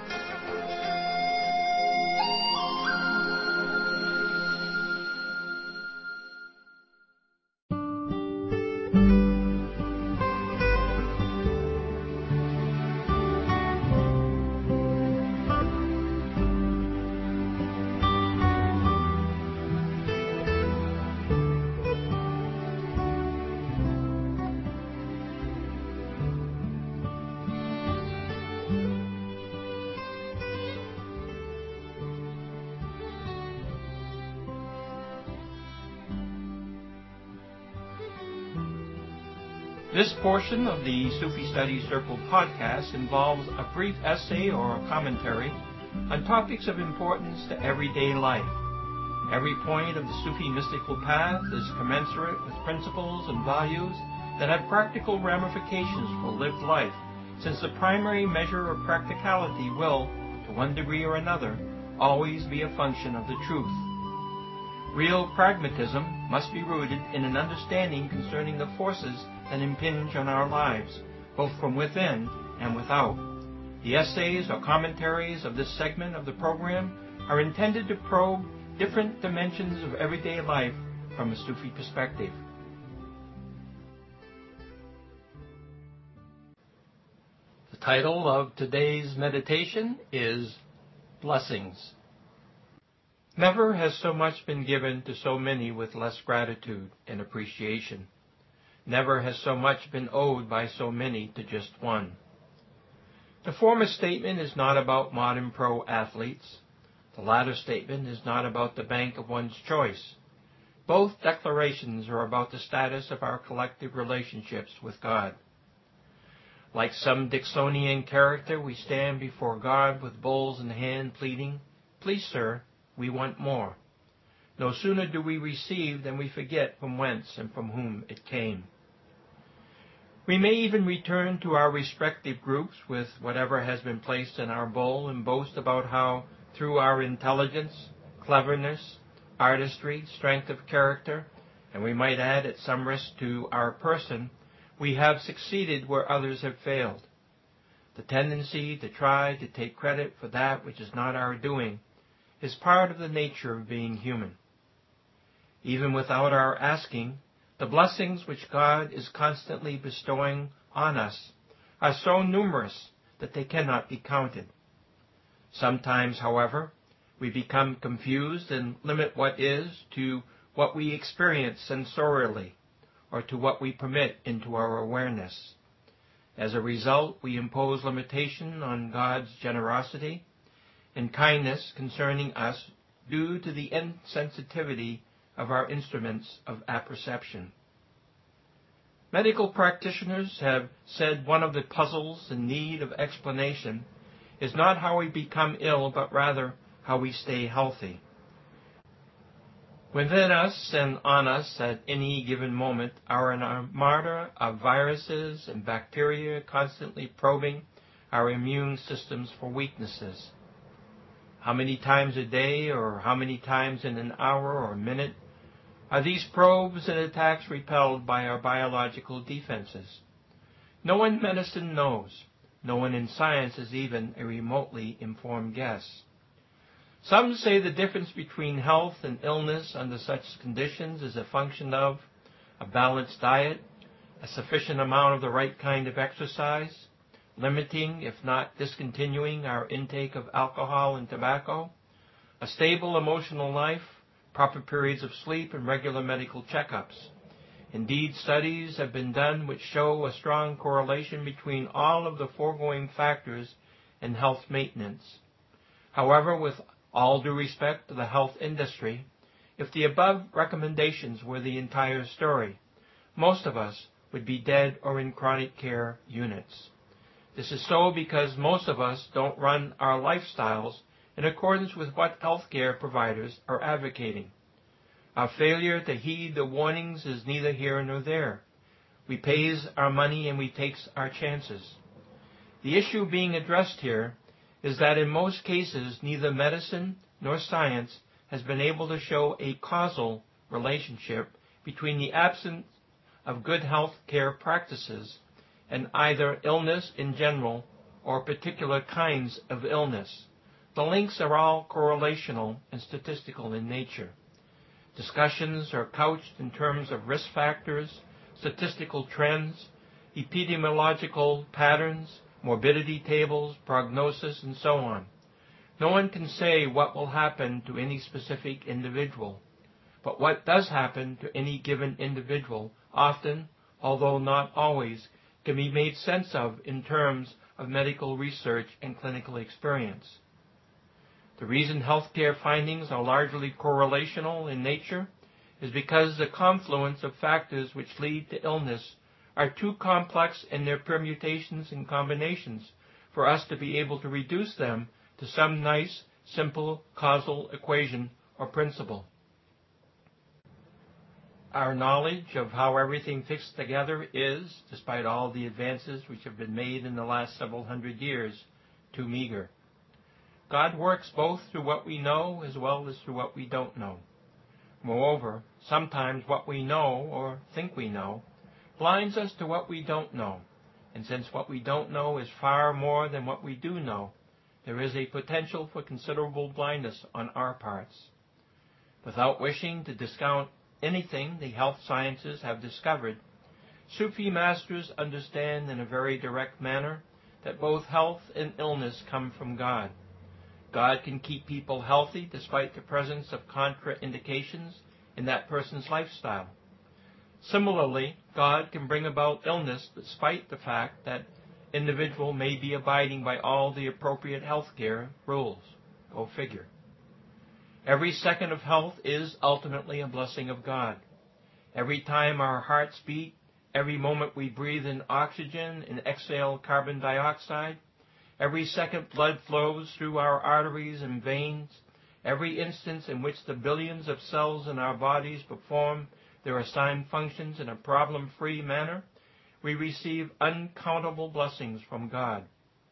This portion of the Sufi Studies Circle podcast involves a brief essay or commentary on topics of importance to everyday life. Every point of the Sufi mystical path is commensurate with principles and values that have practical ramifications for lived life, since the primary measure of practicality will, to one degree or another, always be a function of the truth. Real pragmatism must be rooted in an understanding concerning the forces that impinge on our lives, both from within and without. The essays or commentaries of this segment of the program are intended to probe different dimensions of everyday life from a Sufi perspective. The title of today's meditation is Blessings. Never has so much been given to so many with less gratitude and appreciation. Never has so much been owed by so many to just one. The former statement is not about modern pro athletes. The latter statement is not about the bank of one's choice. Both declarations are about the status of our collective relationships with God. Like some Dixonian character, we stand before God with bowls in hand pleading, "Please, sir, we want more." No sooner do we receive than we forget from whence and from whom it came. We may even return to our respective groups with whatever has been placed in our bowl and boast about how, through our intelligence, cleverness, artistry, strength of character, and we might add at some risk to our person, we have succeeded where others have failed. The tendency to try to take credit for that which is not our doing is part of the nature of being human. Even without our asking, the blessings which God is constantly bestowing on us are so numerous that they cannot be counted. Sometimes, however, we become confused and limit what is to what we experience sensorially, or to what we permit into our awareness. As a result, we impose limitation on God's generosity and kindness concerning us due to the insensitivity of our instruments of apperception. Medical practitioners have said one of the puzzles in need of explanation is not how we become ill, but rather how we stay healthy. Within us and on us at any given moment are an armada of viruses and bacteria constantly probing our immune systems for weaknesses. How many times a day or how many times in an hour or minute are these probes and attacks repelled by our biological defenses? No one in medicine knows. No one in science is even a remotely informed guess. Some say the difference between health and illness under such conditions is a function of a balanced diet, a sufficient amount of the right kind of exercise, limiting, if not discontinuing, our intake of alcohol and tobacco, a stable emotional life, proper periods of sleep, and regular medical checkups. Indeed, studies have been done which show a strong correlation between all of the foregoing factors in health maintenance. However, with all due respect to the health industry, if the above recommendations were the entire story, most of us would be dead or in chronic care units. This is so because most of us don't run our lifestyles in accordance with what healthcare providers are advocating. Our failure to heed the warnings is neither here nor there. We pays our money and we takes our chances. The issue being addressed here is that in most cases neither medicine nor science has been able to show a causal relationship between the absence of good health care practices and either illness in general or particular kinds of illness. The links are all correlational and statistical in nature. Discussions are couched in terms of risk factors, statistical trends, epidemiological patterns, morbidity tables, prognosis, and so on. No one can say what will happen to any specific individual, but what does happen to any given individual often, although not always, can be made sense of in terms of medical research and clinical experience. The reason healthcare findings are largely correlational in nature is because the confluence of factors which lead to illness are too complex in their permutations and combinations for us to be able to reduce them to some nice, simple causal equation or principle. Our knowledge of how everything fits together is, despite all the advances which have been made in the last several hundred years, too meager. God works both through what we know as well as through what we don't know. Moreover, sometimes what we know or think we know blinds us to what we don't know, and since what we don't know is far more than what we do know, there is a potential for considerable blindness on our parts. Without wishing to discount anything the health sciences have discovered, Sufi masters understand in a very direct manner that both health and illness come from God. God can keep people healthy despite the presence of contraindications in that person's lifestyle. Similarly, God can bring about illness despite the fact that individual may be abiding by all the appropriate health care rules. Go figure. Every second of health is ultimately a blessing of God. Every time our hearts beat, every moment we breathe in oxygen and exhale carbon dioxide, every second blood flows through our arteries and veins, every instance in which the billions of cells in our bodies perform their assigned functions in a problem-free manner, we receive uncountable blessings from God.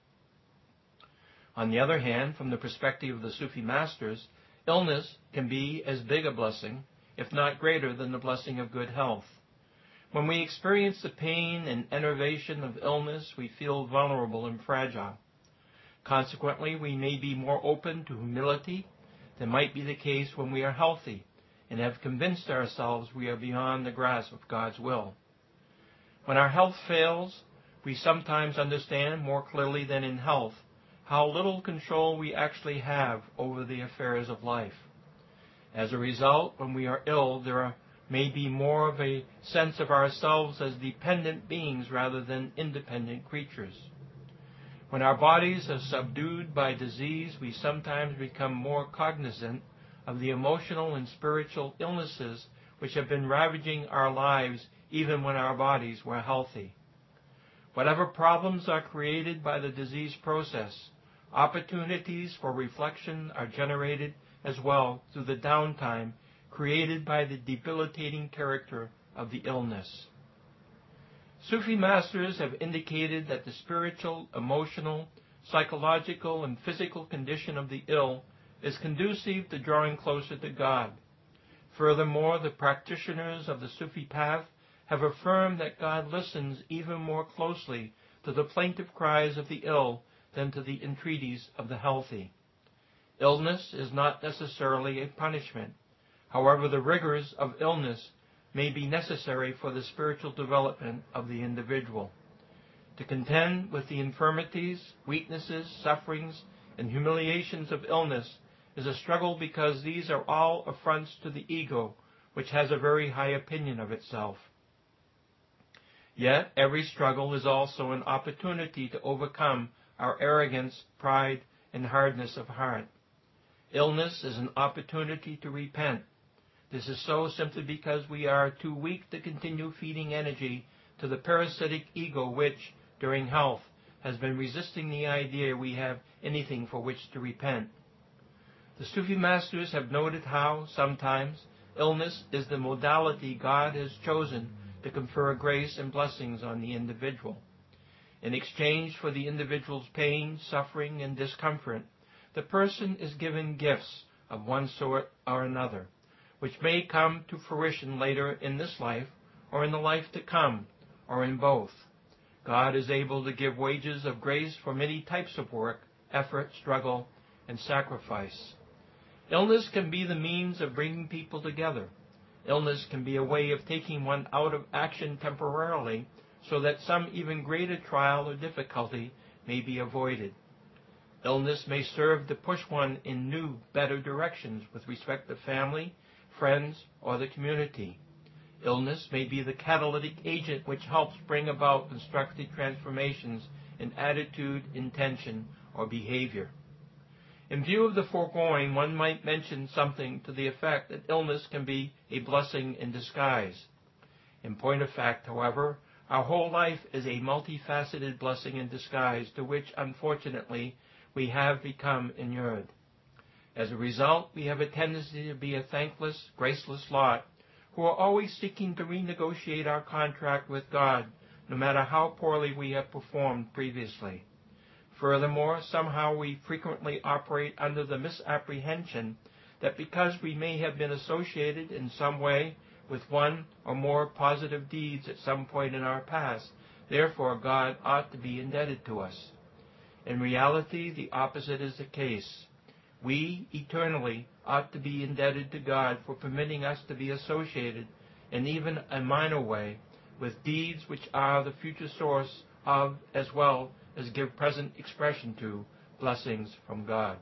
On the other hand, from the perspective of the Sufi masters, illness can be as big a blessing, if not greater than the blessing of good health. When we experience the pain and enervation of illness, we feel vulnerable and fragile. Consequently, we may be more open to humility than might be the case when we are healthy and have convinced ourselves we are beyond the grasp of God's will. When our health fails, we sometimes understand more clearly than in health how little control we actually have over the affairs of life. As a result, when we are ill, there are, may be more of a sense of ourselves as dependent beings rather than independent creatures. When our bodies are subdued by disease, we sometimes become more cognizant of the emotional and spiritual illnesses which have been ravaging our lives even when our bodies were healthy. Whatever problems are created by the disease process, opportunities for reflection are generated as well through the downtime created by the debilitating character of the illness. Sufi masters have indicated that the spiritual, emotional, psychological, and physical condition of the ill is conducive to drawing closer to God. Furthermore, the practitioners of the Sufi path have affirmed that God listens even more closely to the plaintive cries of the ill than to the entreaties of the healthy. Illness is not necessarily a punishment. However, the rigors of illness may be necessary for the spiritual development of the individual. To contend with the infirmities, weaknesses, sufferings, and humiliations of illness is a struggle because these are all affronts to the ego, which has a very high opinion of itself. Yet, every struggle is also an opportunity to overcome our arrogance, pride, and hardness of heart. Illness is an opportunity to repent. This is so simply because we are too weak to continue feeding energy to the parasitic ego which, during health, has been resisting the idea we have anything for which to repent. The Sufi masters have noted how, sometimes, illness is the modality God has chosen to confer grace and blessings on the individual. In exchange for the individual's pain, suffering, and discomfort, the person is given gifts of one sort or another, which may come to fruition later in this life, or in the life to come, or in both. God is able to give wages of grace for many types of work, effort, struggle, and sacrifice. Illness can be the means of bringing people together. Illness can be a way of taking one out of action temporarily so that some even greater trial or difficulty may be avoided. Illness may serve to push one in new, better directions with respect to family, friends, or the community. Illness may be the catalytic agent which helps bring about constructive transformations in attitude, intention, or behavior. In view of the foregoing, one might mention something to the effect that illness can be a blessing in disguise. In point of fact, however, our whole life is a multifaceted blessing in disguise to which, unfortunately, we have become inured. As a result, we have a tendency to be a thankless, graceless lot who are always seeking to renegotiate our contract with God, no matter how poorly we have performed previously. Furthermore, somehow we frequently operate under the misapprehension that because we may have been associated in some way with one or more positive deeds at some point in our past, therefore God ought to be indebted to us. In reality, the opposite is the case. We, eternally, ought to be indebted to God for permitting us to be associated, in even a minor way, with deeds which are the future source of, as well as give present expression to, blessings from God.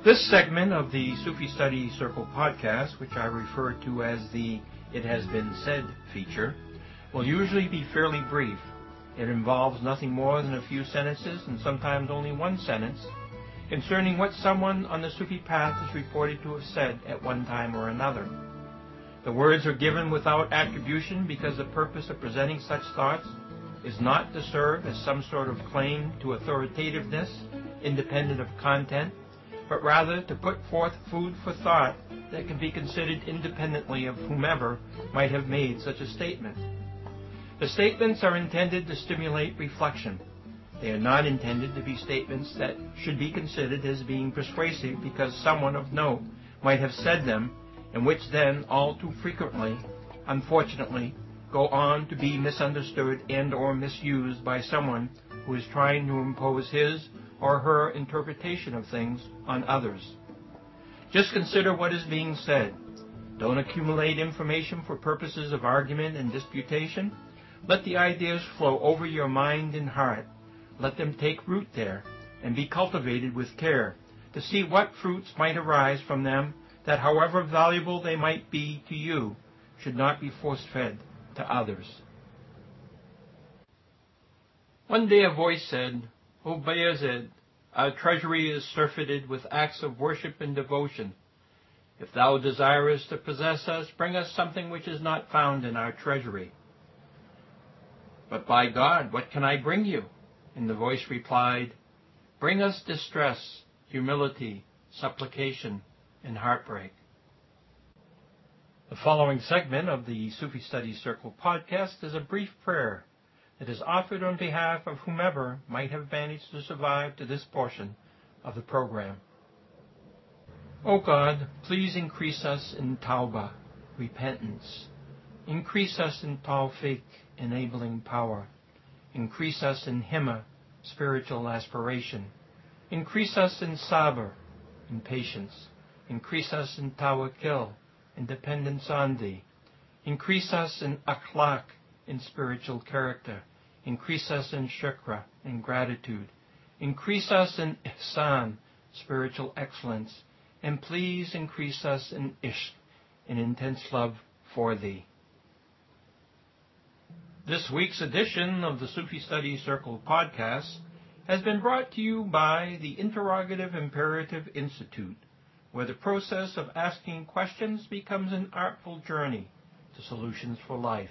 This segment of the Sufi Study Circle podcast, which I refer to as the It Has Been Said feature, will usually be fairly brief. It involves nothing more than a few sentences, and sometimes only one sentence, concerning what someone on the Sufi path is reported to have said at one time or another. The words are given without attribution because the purpose of presenting such thoughts is not to serve as some sort of claim to authoritativeness independent of content, but rather to put forth food for thought that can be considered independently of whomever might have made such a statement. The statements are intended to stimulate reflection. They are not intended to be statements that should be considered as being persuasive because someone of note might have said them, and which then, all too frequently, unfortunately, go on to be misunderstood and or misused by someone who is trying to impose his or her interpretation of things on others. Just consider what is being said. Don't accumulate information for purposes of argument and disputation. Let the ideas flow over your mind and heart. Let them take root there and be cultivated with care to see what fruits might arise from them that, however valuable they might be to you, should not be force-fed to others. One day a voice said, "O Bayezid, our treasury is surfeited with acts of worship and devotion. If thou desirest to possess us, bring us something which is not found in our treasury." "But by God, what can I bring you?" And the voice replied, "Bring us distress, humility, supplication, and heartbreak." The following segment of the Sufi Study Circle podcast is a brief prayer that is offered on behalf of whomever might have managed to survive to this portion of the program. O God, please increase us in tawbah, repentance. Increase us in tawfiq, enabling power. Increase us in himma, spiritual aspiration. Increase us in sabr, in patience. Increase us in tawakkul, in dependence on Thee. Increase us in akhlaq, in spiritual character. Increase us in shukra, in gratitude. Increase us in ihsan, spiritual excellence. And please increase us in ishq, in intense love for Thee. This week's edition of the Sufi Study Circle podcast has been brought to you by the Interrogative Imperative Institute, where the process of asking questions becomes an artful journey to solutions for life.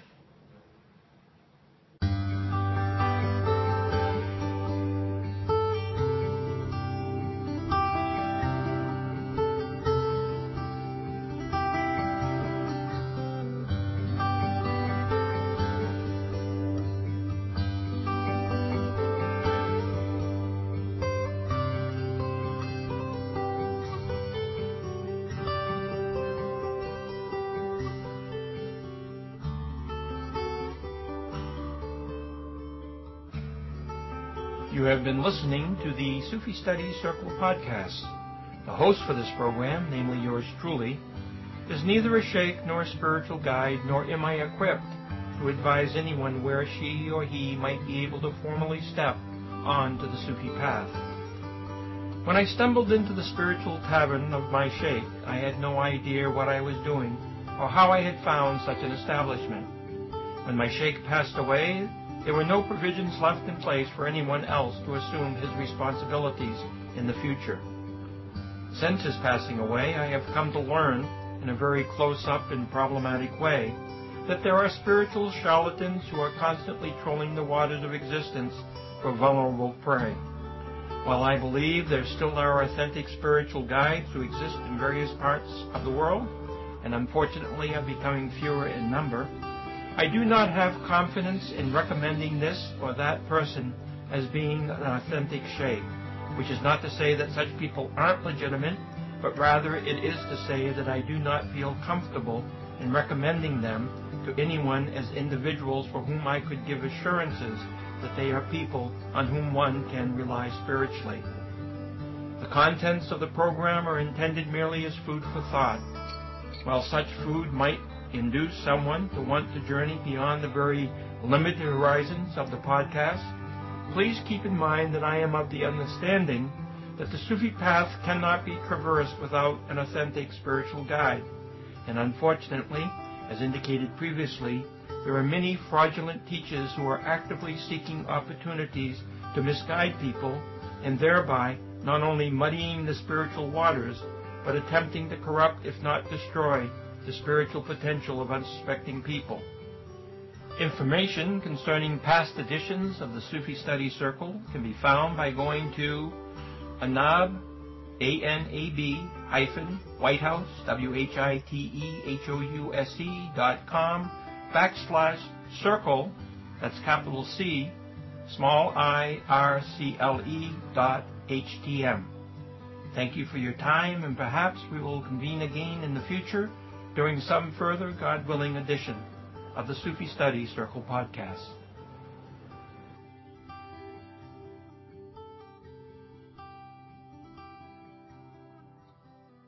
You have been listening to the Sufi Study Circle podcast. The host for this program, namely yours truly, is neither a sheikh nor a spiritual guide, nor am I equipped to advise anyone where she or he might be able to formally step on to the Sufi path. When I stumbled into the spiritual tavern of my sheikh, I had no idea what I was doing or how I had found such an establishment. When my sheikh passed away, there were no provisions left in place for anyone else to assume his responsibilities in the future. Since his passing away, I have come to learn, in a very close-up and problematic way, that there are spiritual charlatans who are constantly trolling the waters of existence for vulnerable prey. While I believe there still are authentic spiritual guides who exist in various parts of the world, and unfortunately are becoming fewer in number, I do not have confidence in recommending this or that person as being an authentic sheikh, which is not to say that such people aren't legitimate, but rather it is to say that I do not feel comfortable in recommending them to anyone as individuals for whom I could give assurances that they are people on whom one can rely spiritually. The contents of the program are intended merely as food for thought. While such food might induce someone to want to journey beyond the very limited horizons of the podcast, please keep in mind that I am of the understanding that the Sufi path cannot be traversed without an authentic spiritual guide. And unfortunately, as indicated previously, there are many fraudulent teachers who are actively seeking opportunities to misguide people and thereby not only muddying the spiritual waters, but attempting to corrupt, if not destroy, the spiritual potential of unsuspecting people. Information concerning past editions of the Sufi Study Circle can be found by going to Anab, A N A B hyphen Whitehouse, W H I T E H O U S E dot com backslash circle, that's capital C, small I R C L E dot H T M. Thank you for your time, and perhaps we will convene again in the future during some further God-willing edition of the Sufi Study Circle podcast.